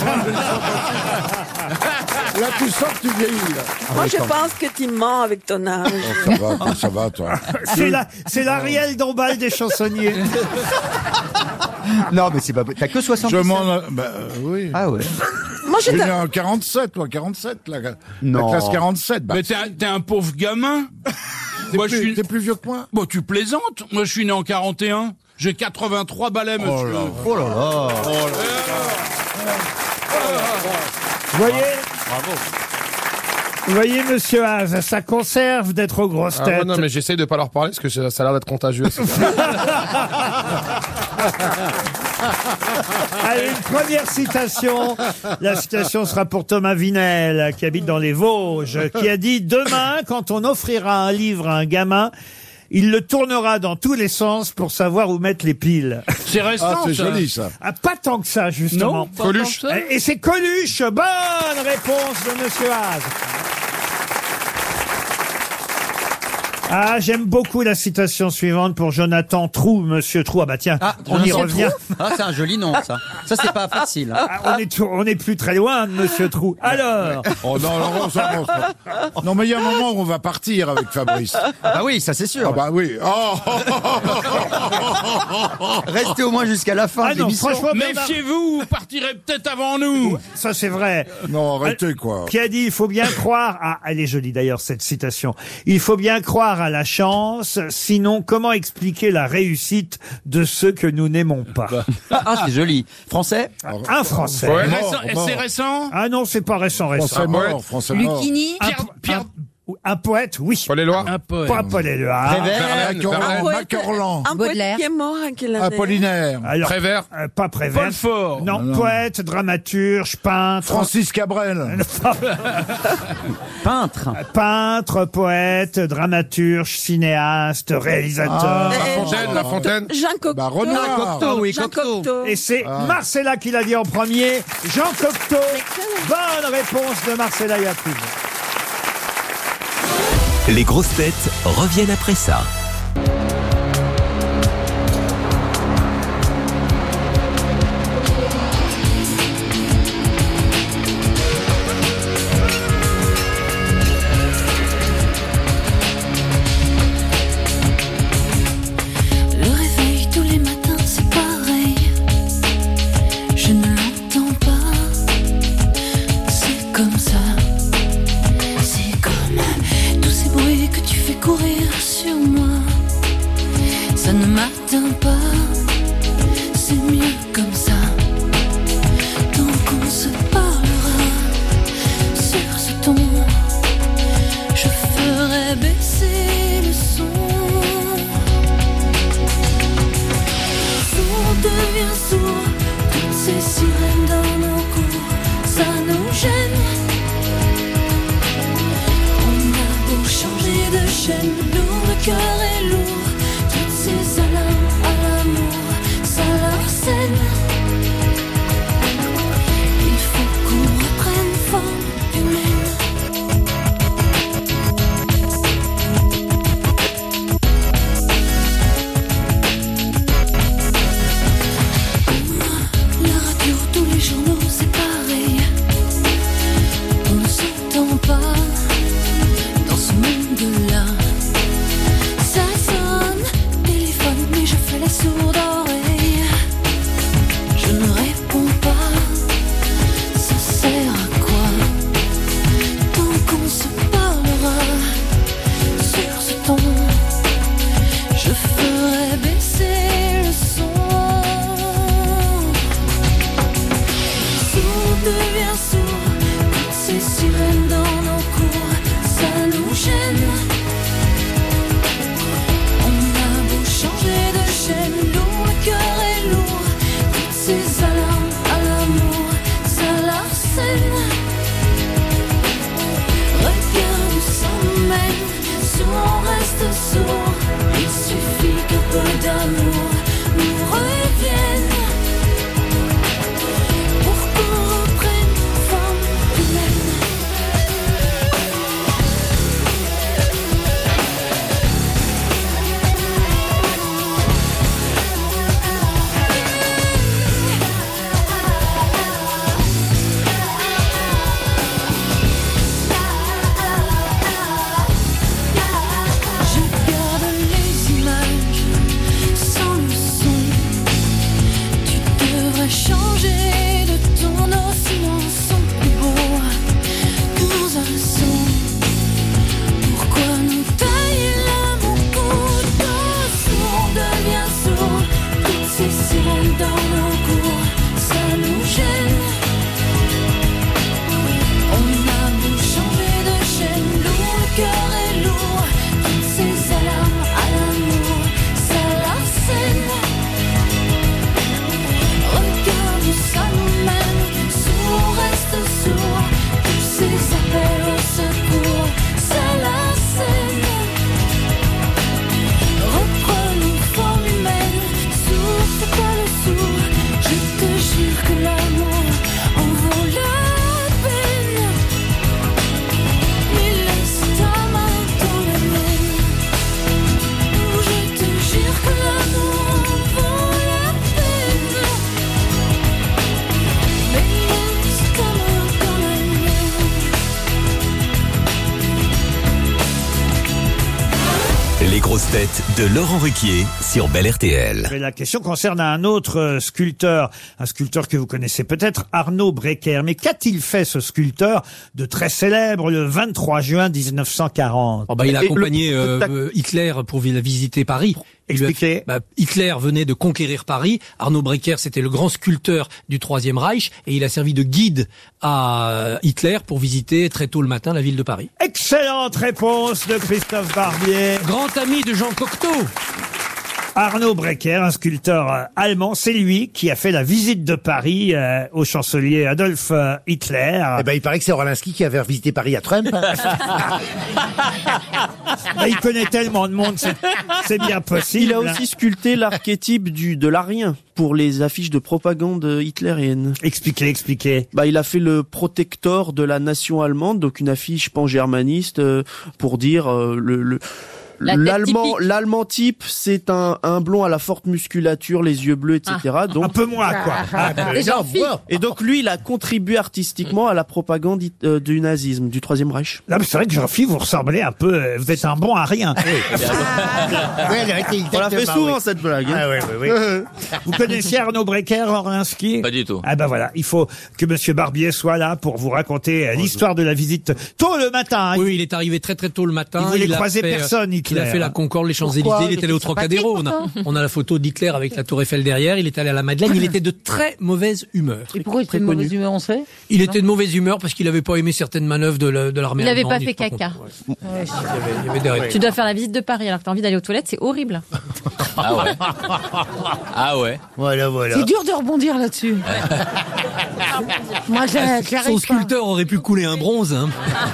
là, tu sens que tu vieillis. Là. Moi, je pense que tu mens avec ton âge. Ça va, toi. C'est l'Ariel Dombal des chansonniers. Non, mais c'est pas. T'as que 70 Je ans. m'en... Bah, oui. Ah ouais. Moi, Je suis né en 47, toi, 47, la Non. classe 47. Bah, Mais t'es un pauvre gamin. Moi, t'es plus vieux que moi. Bon, tu plaisantes. Moi, je suis né en 41. J'ai 83 balais, monsieur. Oh là là. Vous voyez, Bravo. vous voyez, monsieur Haas, ça conserve d'être aux grosses Ah têtes. ouais, non, mais j'essaye de pas leur parler parce que ça a l'air d'être contagieux. Allez, une première citation. La citation sera pour Thomas Vinel, qui habite dans les Vosges, qui a dit « Demain, quand on offrira un livre à un gamin, il le tournera dans tous les sens pour savoir où mettre les piles. » C'est récent, Ah, c'est ça. joli, ça. Ah, pas tant que ça, justement. Non, pas Coluche. tant que ça. Et c'est Coluche. Bonne réponse de monsieur Haas. Ah, j'aime beaucoup la citation suivante pour Jonathan Trou, monsieur Trou. Ah bah tiens, on y revient. Ah, c'est un joli nom, ça. Ça, c'est pas facile. Ah, on est plus très loin de monsieur Trou. Alors. Oh non, non, mais il y a un moment où on va partir avec Fabrice. Ah oui, ça c'est sûr. Ah bah oui. Oh. Restez au moins jusqu'à la fin Ah de non, l'émission. franchement, Méfiez-vous, vous partirez peut-être avant nous. Ça c'est vrai. Non, arrêtez quoi. Qui a dit, il faut bien croire à... Elle est jolie d'ailleurs, cette citation. Il faut bien croire à la chance, sinon comment expliquer la réussite de ceux que nous n'aimons pas? Ah, c'est joli. Français? Un Français. Ouais. Et c'est récent. Ah non, c'est pas récent. Français mort, Français mort. Lucchini. Un poète, oui. Paul Éluard. Un poème. Pas Paul Éluard. Macorlan, Macorlan. Un poète Baudelaire. qui est mort à quelle année? Apollinaire. Alors, Prévert. pas Prévert. Paul Fort. Non, Non. poète, dramaturge, peintre. Francis Cabrel. Peintre. Peintre, poète, dramaturge, cinéaste, réalisateur. La Fontaine. Jean Cocteau. Bah, Renard. Cocteau, oui, Jean Cocteau. Cocteau. Et c'est Marcella qui l'a dit en premier. Jean Cocteau. Bonne réponse de Marcella Yacoub. Les grosses têtes reviennent après ça. Le réveil tous les matins c'est pareil. Je ne l'entends pas. C'est comme ça. C'est comme tous ces bruits que tu fais courir sur moi. Ça ne m'atteint pas. C'est mieux comme ça. Tant qu'on se parlera sur ce ton, je ferai baisser le son. On devient sourd, toutes ces sirènes dans nos cours, ça nous gêne. On a beau changer de chaîne, nous le cœur est lourd, toutes ces alarmes à l'amour, ça l'arsène. Il faut qu'on reprenne forme humaine. La radio, tous les journaux, c'est pareil. On ne s'entend pas dans ce monde-là. Ça sonne, téléphone, mais je fais la sourde oreille. Je ne réponds pas, ça sert à quoi? Tant qu'on se parlera sur ce ton, je ferai baisser le son. Sourd devient sourd, toutes ces sirènes dans nos cours, ça nous gêne. On a beau changer de chaîne, nous le cœur est lourd, toutes ces alarmes à l'amour, ça l'arsène. Regarde où ça nous mène, sourd on reste sourd, il suffit qu'un peu d'amour nous revienne. Pour qu'on reprenne forme humaine. Je garde les images sans le son. têtes de Laurent Ruquier sur Bel RTL. Et la question concerne un autre sculpteur, un sculpteur que vous connaissez peut-être, Arnaud Breker. Mais qu'a-t-il fait ce sculpteur de très célèbre le 23 juin 1940 Il a accompagné Hitler pour visiter Paris. Expliquez. Hitler venait de conquérir Paris. Arnaud Breker, c'était le grand sculpteur du Troisième Reich et il a servi de guide à Hitler pour visiter très tôt le matin la ville de Paris. Excellente réponse de Christophe Barbier. Grand ami de Jean Cocteau. Arnaud Breker, un sculpteur allemand, c'est lui qui a fait la visite de Paris au chancelier Adolf Hitler. Il paraît que c'est Orlinski qui avait visité Paris à Trump. Il connaît tellement de monde, c'est bien possible. Il a aussi sculpté l'archétype de l'arien pour les affiches de propagande hitlérienne. Expliquez. Il a fait le protecteur de la nation allemande, donc une affiche pan-germaniste pour dire l'allemand type, c'est un blond à la forte musculature, les yeux bleus, etc. Donc un peu moins, quoi. Et donc lui, il a contribué artistiquement à la propagande du nazisme, du Troisième Reich. Là, mais c'est vrai que Jean-Philippe, vous ressemblez un peu. Vous êtes un bon à rien. On l'a fait souvent cette blague. Oui. Vous connaissiez Arnaud Breker, Orlinski? Pas du tout. Voilà, il faut que Monsieur Barbier soit là pour vous raconter l'histoire de la visite tôt le matin. Oui, il est arrivé très très tôt le matin. Il voulait croiser personne, Hitler. Il a fait la Concorde, les Champs-Élysées, il est allé au Trocadéro. On a la photo d'Hitler avec la Tour Eiffel derrière, il est allé à la Madeleine, il était de très mauvaise humeur. Et pourquoi il était de mauvaise humeur, on sait? Il était de mauvaise humeur parce qu'il avait pas aimé certaines manœuvres de l'armée Il avait allemande. pas fait caca. Il y avait des règles. Tu dois faire la visite de Paris alors que t'as envie d'aller aux toilettes, c'est horrible. Ah ouais. Voilà. C'est dur de rebondir là-dessus. Moi, j'arrive pas. Son sculpteur aurait pu couler un bronze. Hein.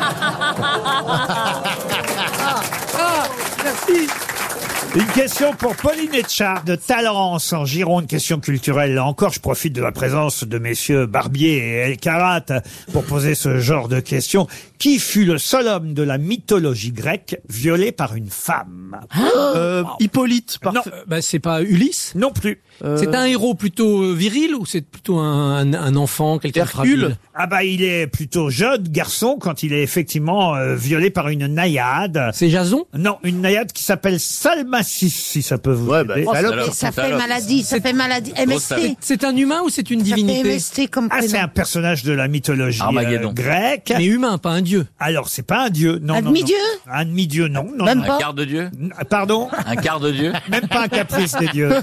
Merci. Une question pour Pauline Etchard de Talence en Gironde, question culturelle. Là encore, je profite de la présence de messieurs Barbier et Elkarat pour poser ce genre de questions. Qui fut le seul homme de la mythologie grecque violé par une femme? Hippolyte. Non, c'est pas Ulysse? Non plus. C'est un héros plutôt viril ou c'est plutôt un enfant, quelqu'un de fragile? Il est plutôt jeune garçon quand il est effectivement violé par une naïade. C'est Jason? Non, une naïade qui s'appelle Salmacis, si ça peut vous aider. Ça fait maladie, MST. C'est un humain ou c'est une divinité? MST comme prénom. C'est un personnage de la mythologie grecque. Mais humain, pas un dieu. Alors, c'est pas un dieu, non. Un demi-dieu? Un demi-dieu, non. Même pas. Un quart de dieu? Pardon? Un quart de dieu? Même pas un caprice des dieux.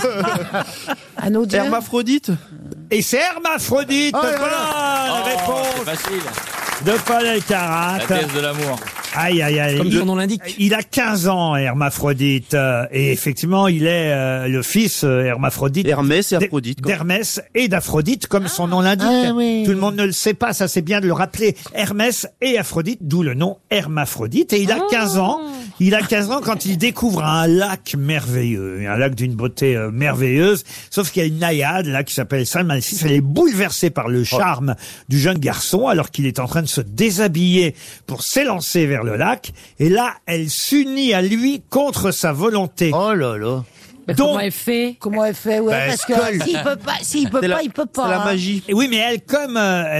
Un autre dieu? Hermaphrodite? Et c'est Hermaphrodite. Bonne réponse C'est facile. de Paul Elkarat. La thèse de l'amour. Aïe. Comme son nom l'indique. Il a 15 ans, Hermaphrodite. Et effectivement, il est le fils Hermaphrodite. Hermès et Aphrodite. D'Hermès et d'Aphrodite, comme son nom l'indique. Tout le monde ne le sait pas, ça c'est bien de le rappeler. Hermès et Aphrodite, d'où le nom Hermaphrodite. Et il a 15 ans. Il a 15 ans quand il découvre un lac merveilleux. Un lac d'une beauté merveilleuse. Sauf qu'il y a une naïade, là, qui s'appelle Salmacis. Elle est bouleversée par le charme du jeune garçon, alors qu'il est en train de se déshabiller pour s'élancer vers le lac. Et là, elle s'unit à lui contre sa volonté. Oh là là. Comment elle fait? Parce que s'il peut pas, il peut pas. C'est la magie. Et oui, mais elle, comme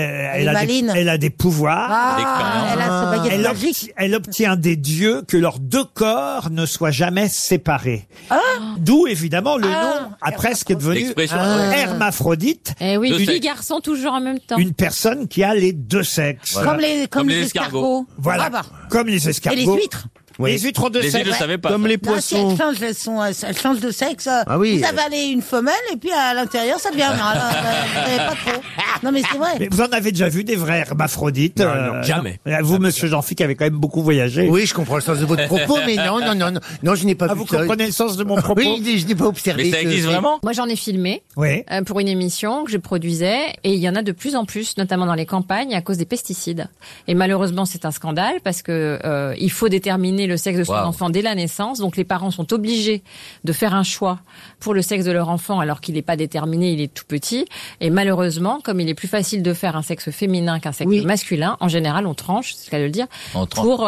elle a des pouvoirs, elle a sa baguette magique. elle obtient des dieux que leurs deux corps ne soient jamais séparés. D'où évidemment le nom a presque devenu hermaphrodite. Eh oui, Deux fille sexes. garçon toujours en même temps. Une personne qui a les deux sexes. Comme les escargots. Voilà, comme les escargots. Et les huîtres. Les huîtres ont deux Les sexes. îles ne savaient pas. Comme les Non, si poissons. elles changent de sexe. Ah oui. Vous avalez une femelle et puis à l'intérieur ça devient. Vous savez pas trop. Non mais c'est vrai. Mais vous en avez déjà vu des vrais hermaphrodites? Non, jamais. Vous, monsieur Jean-Philippe, avez quand même beaucoup voyagé. Oui, je comprends le sens de votre propos, mais non, je n'ai pas vu vous ça. comprenez le sens de mon propos? Oui, je n'ai pas observé. Mais ça existe vraiment? Moi, j'en ai filmé Oui. pour une émission que je produisais et il y en a de plus en plus, notamment dans les campagnes, à cause des pesticides. Et malheureusement, c'est un scandale parce que il faut déterminer le sexe de son enfant dès la naissance. Donc, les parents sont obligés de faire un choix pour le sexe de leur enfant alors qu'il n'est pas déterminé, il est tout petit. Et malheureusement, comme il est plus facile de faire un sexe féminin qu'un sexe masculin, en général, on tranche, c'est le cas de le dire, pour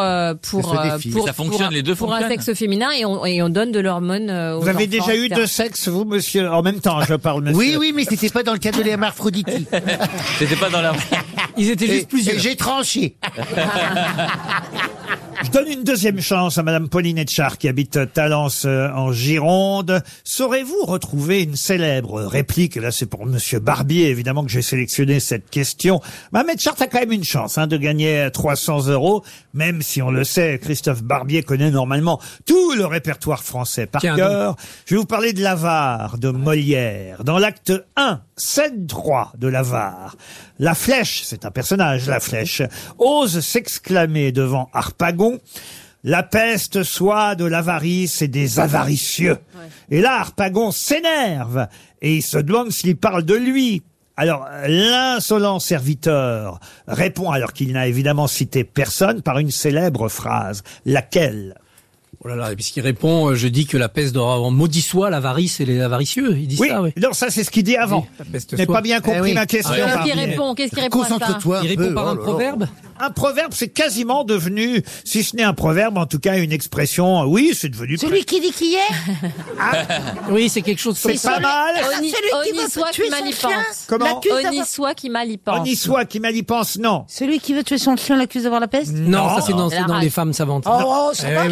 Ça fonctionne, les deux pour fonctionnent. un sexe féminin et on donne de l'hormone aux Vous avez enfants, déjà eu etc. deux sexes, vous, monsieur? En même temps, je parle, monsieur. Oui, mais c'était pas dans le cas de l'hermaphrodite. C'était pas dans la... Ils étaient juste plusieurs. J'ai tranché. Je donne une deuxième chance à Madame Pauline Etchard qui habite Talence en Gironde. Saurez-vous retrouver une célèbre réplique? Là, c'est pour Monsieur Barbier, évidemment, que j'ai sélectionné cette question. Madame Etchard a quand même une chance de gagner 300 €, même si on le sait, Christophe Barbier connaît normalement tout le répertoire français par cœur. Je vais vous parler de l'Avare de Molière. Dans l'acte 1, scène 3 de l'Avare, la Flèche, c'est un personnage, la Flèche, ose s'exclamer devant Harpagon: la peste soit de l'avarice et des avaricieux. Et là, Harpagon s'énerve et il se demande s'il parle de lui. Alors, l'insolent serviteur répond, alors qu'il n'a évidemment cité personne, par une célèbre phrase. Laquelle? Oh là là, puisqu'il répond, je dis que la peste doit avoir maudit soit l'avarice et les avaricieux. Il dit ça, oui. Non, ça c'est ce qu'il dit avant. Je n'ai pas bien compris ma question. Qu'est-ce qu'il répond? Qu'est-ce qu'il répond à ça? Concentre-toi. Il répond par un proverbe? Un proverbe, c'est quasiment devenu, si ce n'est un proverbe, en tout cas une expression. Oui, c'est devenu. Celui qui dit qui est. Oui, c'est quelque chose comme C'est pas mal. Celui qui veut soit tuer qui mal son y chien. pense. Comment? Oni soit qui mal y pense. Oni soit qui mal y pense, non. Celui qui veut tuer son chien l'accuse d'avoir la peste. Non, ça c'est dans les femmes savantes. Oh, c'est pas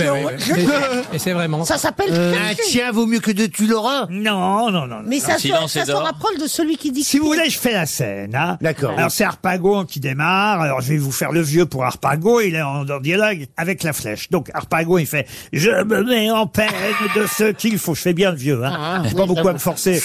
Et c'est vraiment. Ça s'appelle. Un chien vaut mieux que deux, tu l'auras. Non. Mais ça se rapproche de celui qui dit. Si vous voulez, je fais la scène. Hein. D'accord. Alors c'est Harpagon qui démarre. Alors je vais vous faire le vieux pour Harpagon. Il est en dialogue avec la Flèche. Donc Harpagon, il fait: je me mets en peine de ce qu'il faut. Je fais bien le vieux. Hein. Pas beaucoup à me forcer.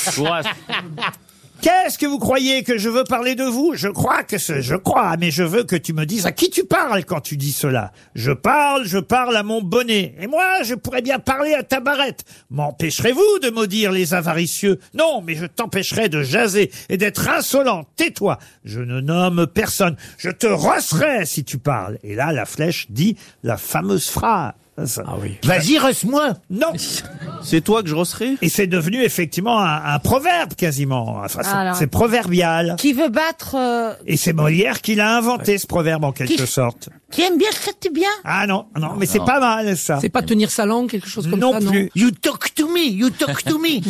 Qu'est-ce que vous croyez que je veux parler de vous? Je crois, mais je veux que tu me dises à qui tu parles quand tu dis cela. Je parle à mon bonnet. Et moi, je pourrais bien parler à ta barrette. M'empêcherez-vous de maudire les avaricieux? Non, mais je t'empêcherai de jaser et d'être insolent. Tais-toi. Je ne nomme personne. Je te rosserai si tu parles. Et là, la Flèche dit la fameuse phrase. Ah oui. Vas-y, reste-moi. Non. C'est toi que je rosserai? Et c'est devenu effectivement un proverbe quasiment. Enfin, c'est proverbial. Qui veut battre. Et c'est Molière qui l'a inventé, ce proverbe, en quelque sorte. Qui aime bien châtie bien. Ah non, mais c'est pas mal, ça. C'est pas tenir sa langue, quelque chose comme non ça, plus. non? You talk to me.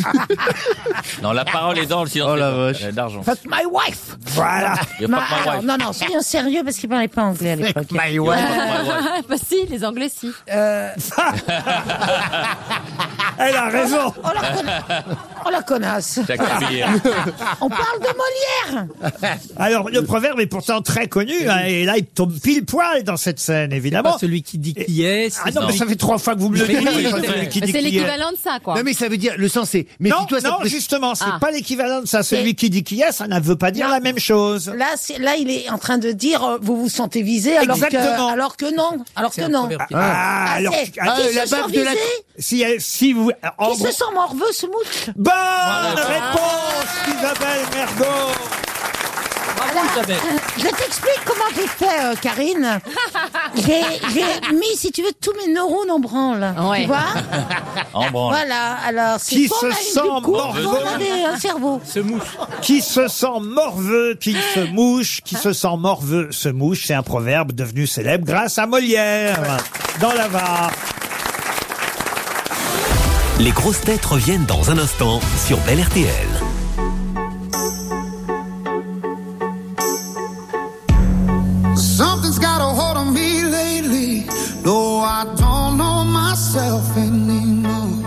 Non, la parole est dans le silence d'argent. Fuck my wife. Voilà. Non, soyons sérieux parce qu'il parlait pas anglais à l'époque. My wife. Bah si, les Anglais si. Elle a raison. Oh la connasse. On parle de Molière. Alors, le proverbe est pourtant très connu, hein, et là, il tombe pile poil dans cette scène, évidemment. Pas celui qui dit qui est. Ah non, mais ça fait 3 fois que vous me le dites. C'est l'équivalent de ça, quoi. Non, mais ça veut dire, le sens c'est, mais Non, si toi, ça non, justement, c'est pas l'équivalent de ça. Celui qui dit qui est, ça ne veut pas dire la même chose. Là, il est en train de dire, vous vous sentez visé, alors que non. Alors, la baffe de la... si vous... Qui se sent morveux, ce mouche? Bonne réponse, Isabelle Mergo. Je t'explique comment j'ai fait, Karine. J'ai mis, si tu veux, tous mes neurones en branle. Ouais. Tu vois? En branle. Voilà. Alors, c'est Qui pour se sent morveux? on avait un cerveau. Se mouche. Qui se sent morveux, qui se mouche, qui se sent morveux, se mouche. C'est un proverbe devenu célèbre grâce à Molière, dans l'Avare. Les grosses têtes reviennent dans un instant sur Bel RTL. Something's got a hold on me lately. No, I don't know myself anymore.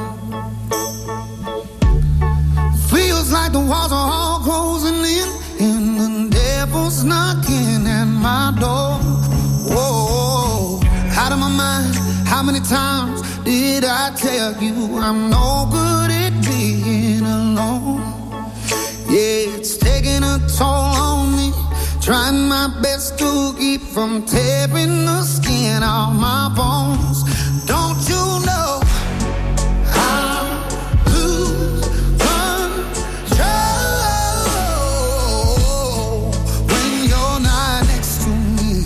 Feels like the walls are all closing in, and the devil's knocking at my door. Whoa, out of my mind. How many times did I tell you I'm no good at being alone? Yeah, it's taking a toll on me. Trying my best to keep from tearing the skin off my bones. Don't you know I lose control when you're not next to me?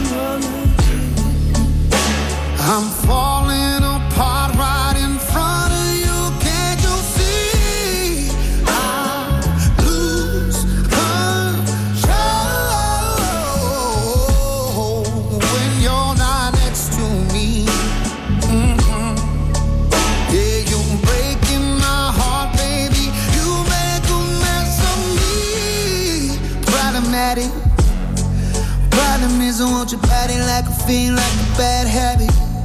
I'm falling apart right in front of you. Can't you see? I lose control when you're not next to me. Yeah, you're breaking my heart, baby. You make a mess of me. Problematic. Problem is I want your body like a fiend, like a bad habit.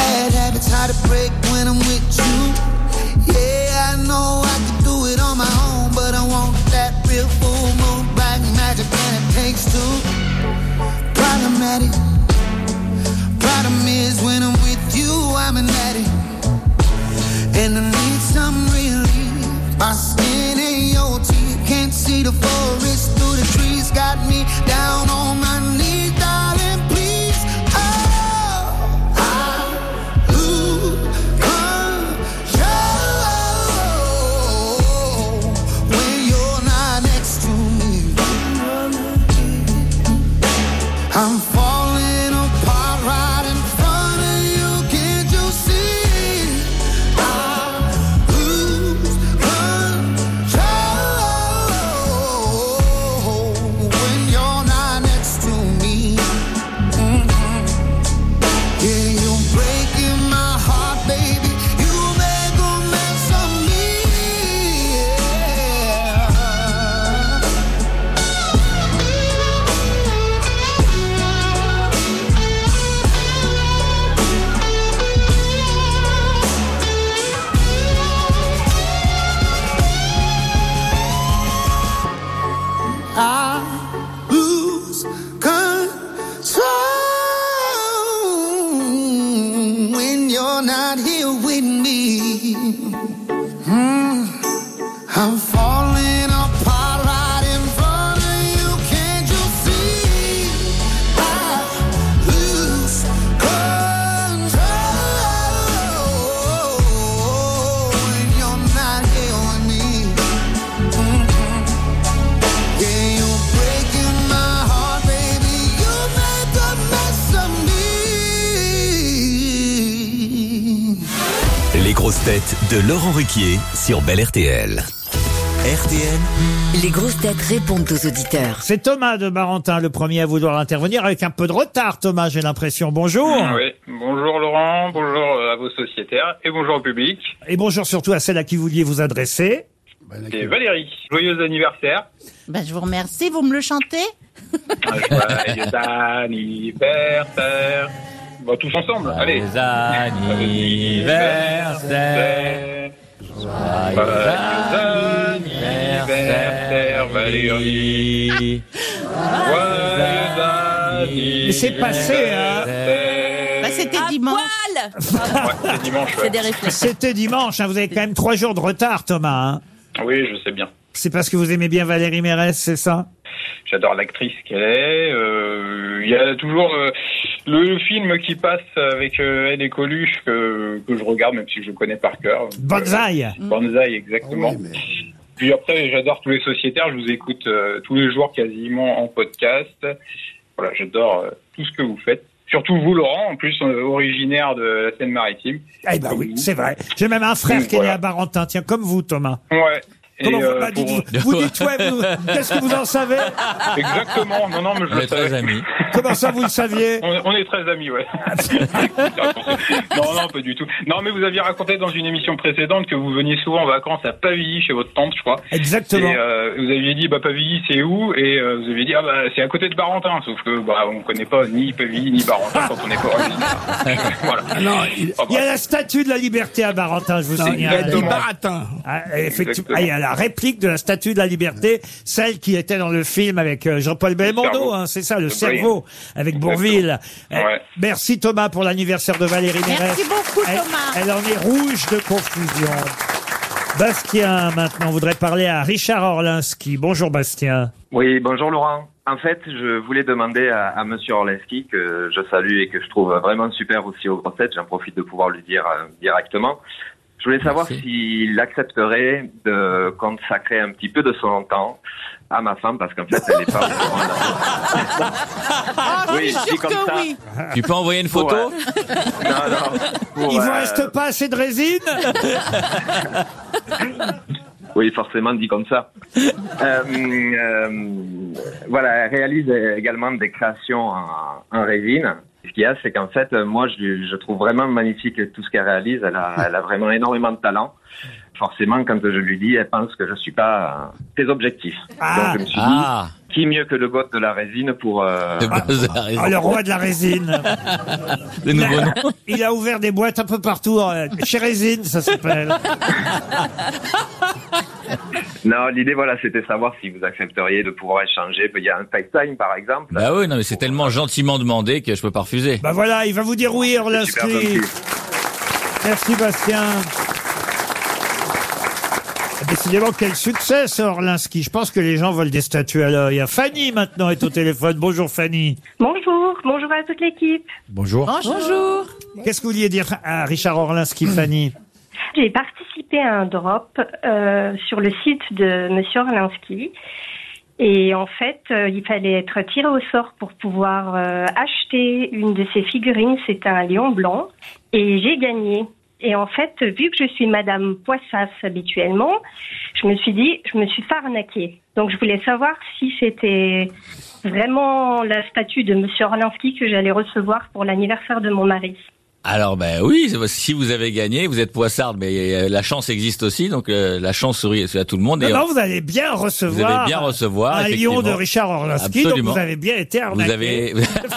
Bad habits hard to break when I'm with you. Yeah, I know I can do it on my own, but I want that real full moon black magic and it takes two. Problematic. Problem is when I'm with you, I'm an addict. And I need some relief. My skin ain't your teeth. Can't see the forest through the trees. Got me down on my knees, darling, please. Oh, I lose control when you're not next to me. I'm falling apart right in front of you. Can't you see? I lose control when you're not next to me. Yeah, you're breaking my heart, baby. You make a mess of me. I lose control when you're not here with me. I'm falling apart right in front of you. Can't you see? I lose control when you're not here with me. Yeah, you're breaking my heart, baby. You make a mess of me. Les grosses têtes de Laurent Ruquier sur Bel RTL. RTL. Les grosses têtes répondent aux auditeurs. C'est Thomas de Barentin, le premier à vouloir intervenir, avec un peu de retard, Thomas, j'ai l'impression. Bonjour. Oui, bonjour Laurent, bonjour à vos sociétaires et bonjour au public. Et bonjour surtout à celle à qui vous vouliez vous adresser. C'est Valérie. Joyeux anniversaire. Bah, je vous remercie, vous me le chantez? Joyeux anniversaire. Bon, tous ensemble, allez. Joyeux anniversaire. Joyeux anniversaire, Valérie. Joyeux Mais c'est passé, hein. Bah, c'était dimanche. C'est dimanche, ouais. C'est des réflexes. C'était dimanche, hein, vous avez quand même 3 jours de retard, Thomas. Hein. Oui, je sais bien. C'est parce que vous aimez bien Valérie Mérès, c'est ça? J'adore l'actrice qu'elle est. Il y a toujours le film qui passe avec elle et Coluche que je regarde, même si je le connais par cœur. Banzai. Banzai, exactement. Puis après, j'adore tous les sociétaires. Je vous écoute tous les jours quasiment en podcast. Voilà, j'adore tout ce que vous faites. Surtout vous, Laurent, en plus originaire de la Seine-Maritime. Eh ben oui, c'est vrai. J'ai même un frère qui est né à Barentin, tiens, comme vous, Thomas. Ouais. Comment vous dites ouais, qu'est-ce que vous en savez? Exactement, non, mais je le savais. Très amis. Comment ça, vous le saviez? On est très amis, ouais. Non, pas du tout. Non, mais vous aviez raconté dans une émission précédente que vous veniez souvent en vacances à Pavilly chez votre tante, je crois. Exactement. Et vous aviez dit, Pavilly, c'est où? Et vous aviez dit, c'est à côté de Barentin. Sauf que, on connaît pas ni Pavilly ni Barentin quand on n'est pas originaire. Voilà. Non, il y a la statue de la liberté à Barentin, je vous signale. Il y a dit Barentin. Effectivement. Il y a la réplique de la statue de la liberté, celle qui était dans le film avec Jean-Paul Belmondo, hein, c'est ça, le cerveau, avec Bourvil. Ouais. Merci Thomas pour l'anniversaire de Valérie Mérès. Merci beaucoup, Thomas. Elle en est rouge de confusion. Bastien, maintenant, voudrait parler à Richard Orlinski. Bonjour Bastien. Oui, bonjour Laurent. En fait, je voulais demander à Monsieur Orlinski, que je salue et que je trouve vraiment super aussi aux grosses têtes, j'en profite de pouvoir lui dire directement. Je voulais savoir s'il accepterait de consacrer un petit peu de son temps à ma femme, parce qu'en fait, elle n'est pas au courant de la... Oui, je dis comme ça. Oui. Tu peux envoyer une photo? Non. Il vous reste pas assez de résine? Oui, forcément, dit comme ça. Voilà, elle réalise également des créations en résine. Ce qu'il y a, c'est qu'en fait, moi, je trouve vraiment magnifique tout ce qu'elle réalise. Elle a vraiment énormément de talent. Forcément, quand je lui dis, elle pense que je suis pas ses objectifs. Donc, je me suis dit, qui mieux que le gosse de la résine pour... le roi de la résine. Le nouveau nom. Il a ouvert des boîtes un peu partout. Chez Résine, ça s'appelle. Non, l'idée, voilà, c'était savoir si vous accepteriez de pouvoir échanger. Il y a un FaceTime, par exemple. Bah oui, non, mais c'est tellement gentiment demandé que je peux pas refuser. Bah voilà, il va vous dire oui, Orlinski. Merci, Bastien. Décidément, quel succès, ce Orlinski. Je pense que les gens veulent des statues à l'œil. Fanny, maintenant, est au téléphone. Bonjour, Fanny. Bonjour à toute l'équipe. Bonjour. Bonjour. Qu'est-ce que vous vouliez dire à Richard Orlinski, Fanny? J'ai participé à un drop sur le site de Monsieur Orlinski. Et en fait, il fallait être tiré au sort pour pouvoir acheter une de ses figurines. C'était un lion blanc. Et j'ai gagné. Et en fait, vu que je suis Madame Poissas habituellement, je me suis dit, je me suis fait arnaquer. Donc je voulais savoir si c'était vraiment la statue de Monsieur Orlinski que j'allais recevoir pour l'anniversaire de mon mari. Alors ben oui, si vous avez gagné, vous êtes poissarde, mais la chance existe aussi, donc la chance sourit à tout le monde. Non, vous allez bien recevoir, un lion de Richard Orlinski, donc vous avez bien été arnaqué. Vous avez...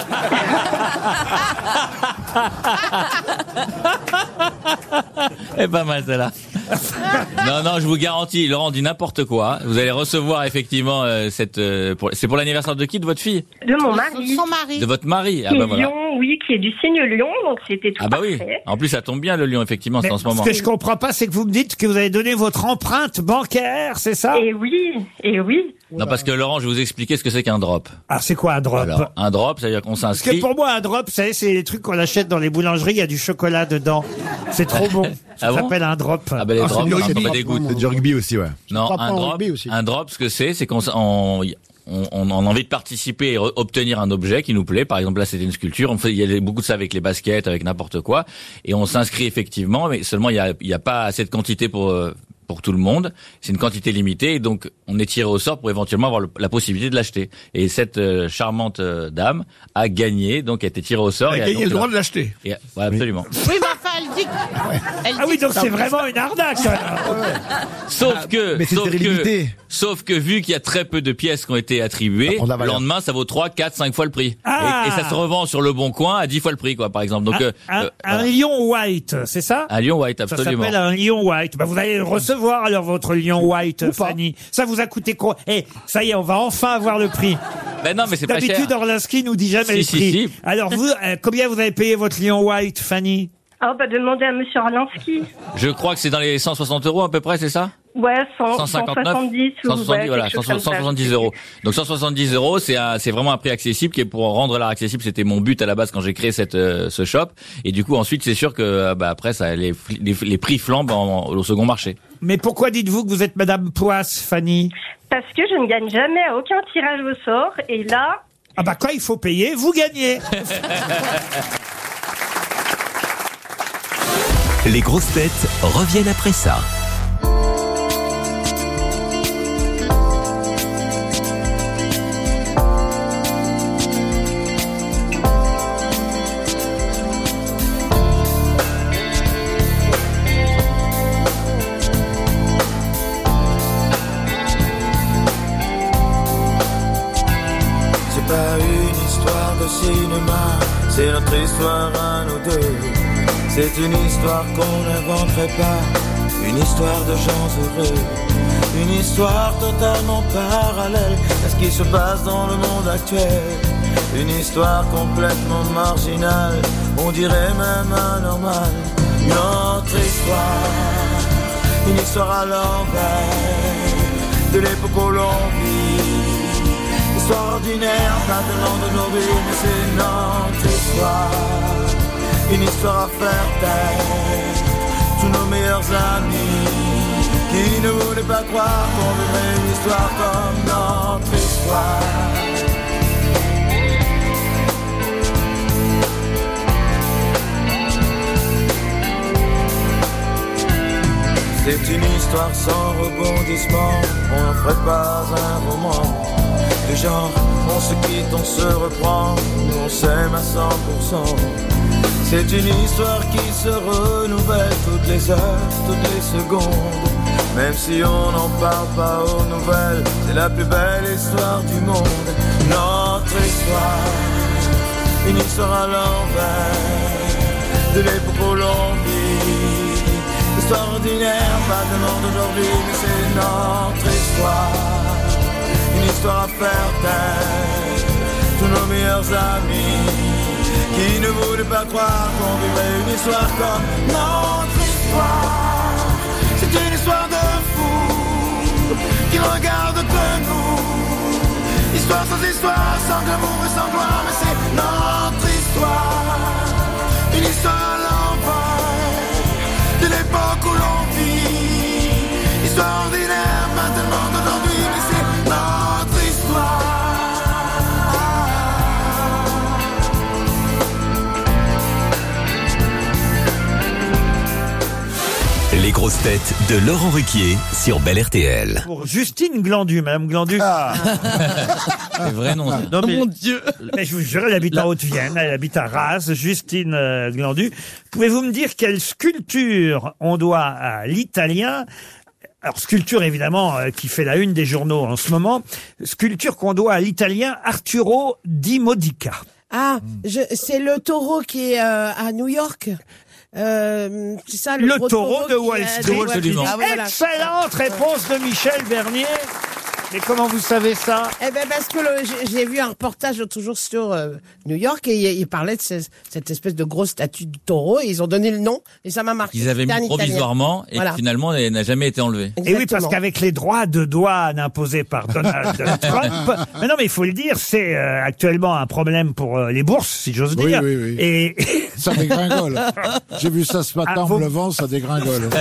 C'est pas mal celle-là. Non, je vous garantis, Laurent dit n'importe quoi. Vous allez recevoir effectivement c'est pour l'anniversaire de qui, de votre fille? De mon mari. Son mari. De votre mari. Qui est lion, oui, qui est du signe lion, donc c'était tout oui. parfait. En plus, ça tombe bien le lion, effectivement, c'est en ce moment. Ce que je comprends pas, c'est que vous me dites que vous avez donné votre empreinte bancaire, c'est ça? Et oui. Non, parce que Laurent, je vais vous expliquer ce que c'est qu'un drop. Ah, c'est quoi un drop? Alors, un drop, c'est-à-dire qu'on Parce s'inscrit. que pour moi, un drop, c'est les trucs qu'on achète dans les boulangeries, il y a du chocolat dedans. C'est trop bon. Ça Ah bon s'appelle un drop. Ah ben les drops, c'est on pas des gouttes. C'est du rugby aussi, ouais. Non, un drop, ce que c'est qu'on on a envie de participer et obtenir un objet qui nous plaît. Par exemple, là, c'était une sculpture. Il y a beaucoup de ça avec les baskets, avec n'importe quoi. Et on s'inscrit effectivement, mais seulement il y a pas assez de quantité pour tout le monde. C'est une quantité limitée, et donc on est tiré au sort pour éventuellement avoir la possibilité de l'acheter. Et cette charmante dame a gagné, donc a été tirée au sort. Elle a gagné le droit de l'acheter. Ouais, absolument. Oui, mais enfin, elle dit. Ah oui, donc c'est vraiment une arnaque. Sauf que vu qu'il y a très peu de pièces qui ont été attribuées, le lendemain ça vaut 3, 4, 5 fois le prix. Et ça se revend sur le bon coin à 10 fois le prix, quoi, par exemple. Donc un lion white, c'est ça? Un lion white, absolument. Ça s'appelle un lion white. Bah, vous allez recevoir alors votre lion white, Fanny. Ça vous a coûté quoi? Ça y est, on va enfin avoir le prix. Ben non, mais c'est pas cher. D'habitude, Orlinski nous dit jamais le prix. Si. Alors vous, combien vous avez payé votre lion white, Fanny? Demandez à Monsieur Orlinski. Je crois que c'est dans les 160 € à peu près, c'est ça? Ouais, 170 voilà, 170 €. Donc 170 €, c'est vraiment un prix accessible qui est pour rendre l'art accessible. C'était mon but à la base quand j'ai créé ce shop. Et du coup, ensuite, c'est sûr que après ça, les prix flambent au second marché. Mais pourquoi dites-vous que vous êtes Madame Poisse, Fanny? Parce que je ne gagne jamais à aucun tirage au sort, et là... Ah bah quand il faut payer, vous gagnez. Les grosses têtes reviennent après ça. C'est pas une histoire de cinéma, c'est notre histoire à nous deux. C'est une histoire qu'on n'inventerait pas, une histoire de gens heureux, une histoire totalement parallèle à ce qui se passe dans le monde actuel, une histoire complètement marginale, on dirait même anormale. Notre histoire, une histoire à l'envers, de l'époque où l'on vit, histoire ordinaire, pas tellement de nos vies, mais c'est notre histoire. Une histoire à faire taire, tous nos meilleurs amis qui ne voulaient pas croire qu'on vivrait une histoire comme notre histoire. C'est une histoire sans rebondissement, on n'en ferait pas un roman. Du genre, on se quitte, on se reprend, on s'aime à 100%. C'est une histoire qui se renouvelle toutes les heures, toutes les secondes. Même si on n'en parle pas aux nouvelles, c'est la plus belle histoire du monde. Notre histoire, une histoire à l'envers, de l'époque où l'on vit. Histoire ordinaire, pas de monde d'aujourd'hui, mais c'est notre histoire. Une histoire à faire taire, tous nos meilleurs amis, qui ne voulaient pas croire qu'on vivrait une histoire comme notre histoire. C'est une histoire de fou, qui regarde que nous. Histoire sans histoire, sans glamour et sans gloire, mais c'est notre histoire. Une histoire à l'envers, de l'époque où l'on vit. Histoire ordinaire, pas tellement d'aujourd'hui, mais c'est notre histoire. Les grosses têtes de Laurent Ruquier sur Bel RTL. Pour Justine Glandu, Madame Glandu. C'est vrai, non. Non, mais, mon Dieu. Mais je vous jure, elle habite en Haute-Vienne, elle habite à Reims, Justine Glandu. Pouvez-vous me dire quelle sculpture on doit à l'italien? Alors, sculpture, évidemment, qui fait la une des journaux en ce moment. Sculpture qu'on doit à l'italien Arturo Di Modica. Ah, c'est le taureau qui est à New York. C'est ça, le taureau de Wall Street. Ah, voilà. Excellente réponse de Michel Bernier. Mais comment vous savez ça? Eh ben parce que j'ai vu un reportage toujours sur New York et il parlait de cette espèce de grosse statue de taureau et ils ont donné le nom et ça m'a marqué. Ils avaient mis provisoirement et voilà. Finalement elle n'a jamais été enlevée. Et oui, parce qu'avec les droits de douane imposés par Donald Trump, mais non, mais il faut le dire, c'est actuellement un problème pour les bourses, si j'ose dire. Oui, oui. Et ça dégringole. J'ai vu ça ce matin en me levant, ça dégringole.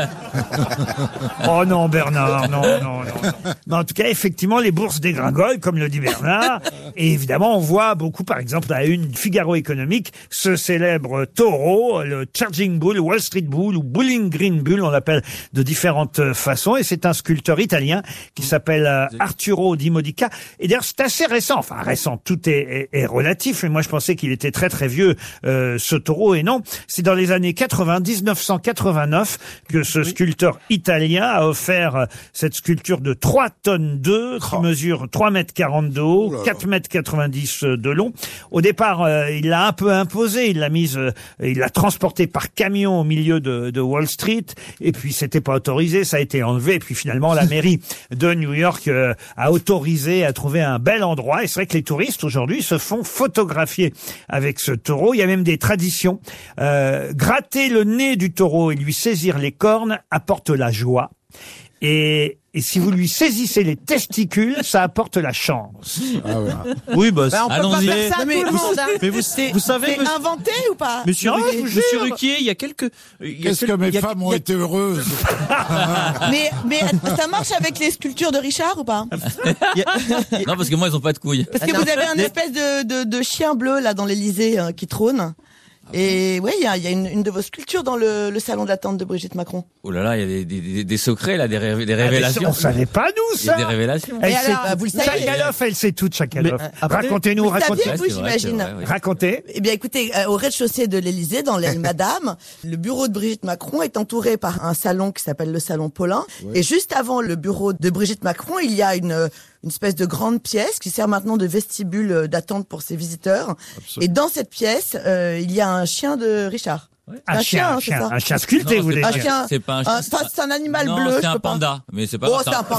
Oh non, Bernard, non. Mais en tout cas, effectivement, les bourses dégringolent, comme le dit Bernard. Et évidemment, on voit beaucoup, par exemple, à une Figaro économique, ce célèbre taureau, le Charging Bull, Wall Street Bull ou Bowling Green Bull, on l'appelle de différentes façons. Et c'est un sculpteur italien qui s'appelle Arturo Di Modica. Et d'ailleurs, c'est assez récent. Enfin, récent, tout est relatif. Mais moi, je pensais qu'il était très très vieux, ce taureau. Et non, c'est dans les années 1989 que ce sculpteur italien a offert cette sculpture de 3 tonnes 2 qui mesure 3,40 mètres de haut, 4,90 mètres de long. Au départ, il l'a un peu imposé, il l'a transporté par camion au milieu de Wall Street, et puis c'était pas autorisé, ça a été enlevé, et puis finalement la mairie de New York a autorisé, a trouvé un bel endroit, et c'est vrai que les touristes aujourd'hui se font photographier avec ce taureau. Il y a même des traditions. Gratter le nez du taureau et lui saisir les cornes apporte la joie. Et si vous lui saisissez les testicules, ça apporte la chance. Ah ouais. Oui, bah, on peut pas faire ça à tout le monde, hein. Mais vous savez, c'est inventé ou pas? Monsieur Ruquier, il y a quelques... Qu'est-ce que mes femmes ont été heureuses. mais ça marche avec les sculptures de Richard ou pas? Non, parce que moi, ils ont pas de couilles. Parce que vous avez un espèce de chien bleu, là, dans l'Élysée, qui trône. Et ouais, il y a une de vos sculptures dans le salon de l'attente de Brigitte Macron. Oh là là, il y a des secrets là, des révélations. On savait pas nous ça. Il y a des révélations. Elle Et sait, alors, vous le savez. Chakaloff, elle sait tout, Chakaloff. Vous Racontez-nous, racontez. saviez, vous, j'imagine. Racontez. Eh bien, écoutez, au rez-de-chaussée de l'Élysée, dans l'aile Madame, le bureau de Brigitte Macron est entouré par un salon qui s'appelle le salon Paulin. Ouais. Et juste avant le bureau de Brigitte Macron, il y a une espèce de grande pièce qui sert maintenant de vestibule d'attente pour ses visiteurs. Absolument. Et dans cette pièce, il y a un chien de Richard. Ouais. Un chien sculpté, vous voulez dire. C'est pas un chien. C'est un animal bleu. C'est un panda, mais c'est pas. Oh, c'est un panda.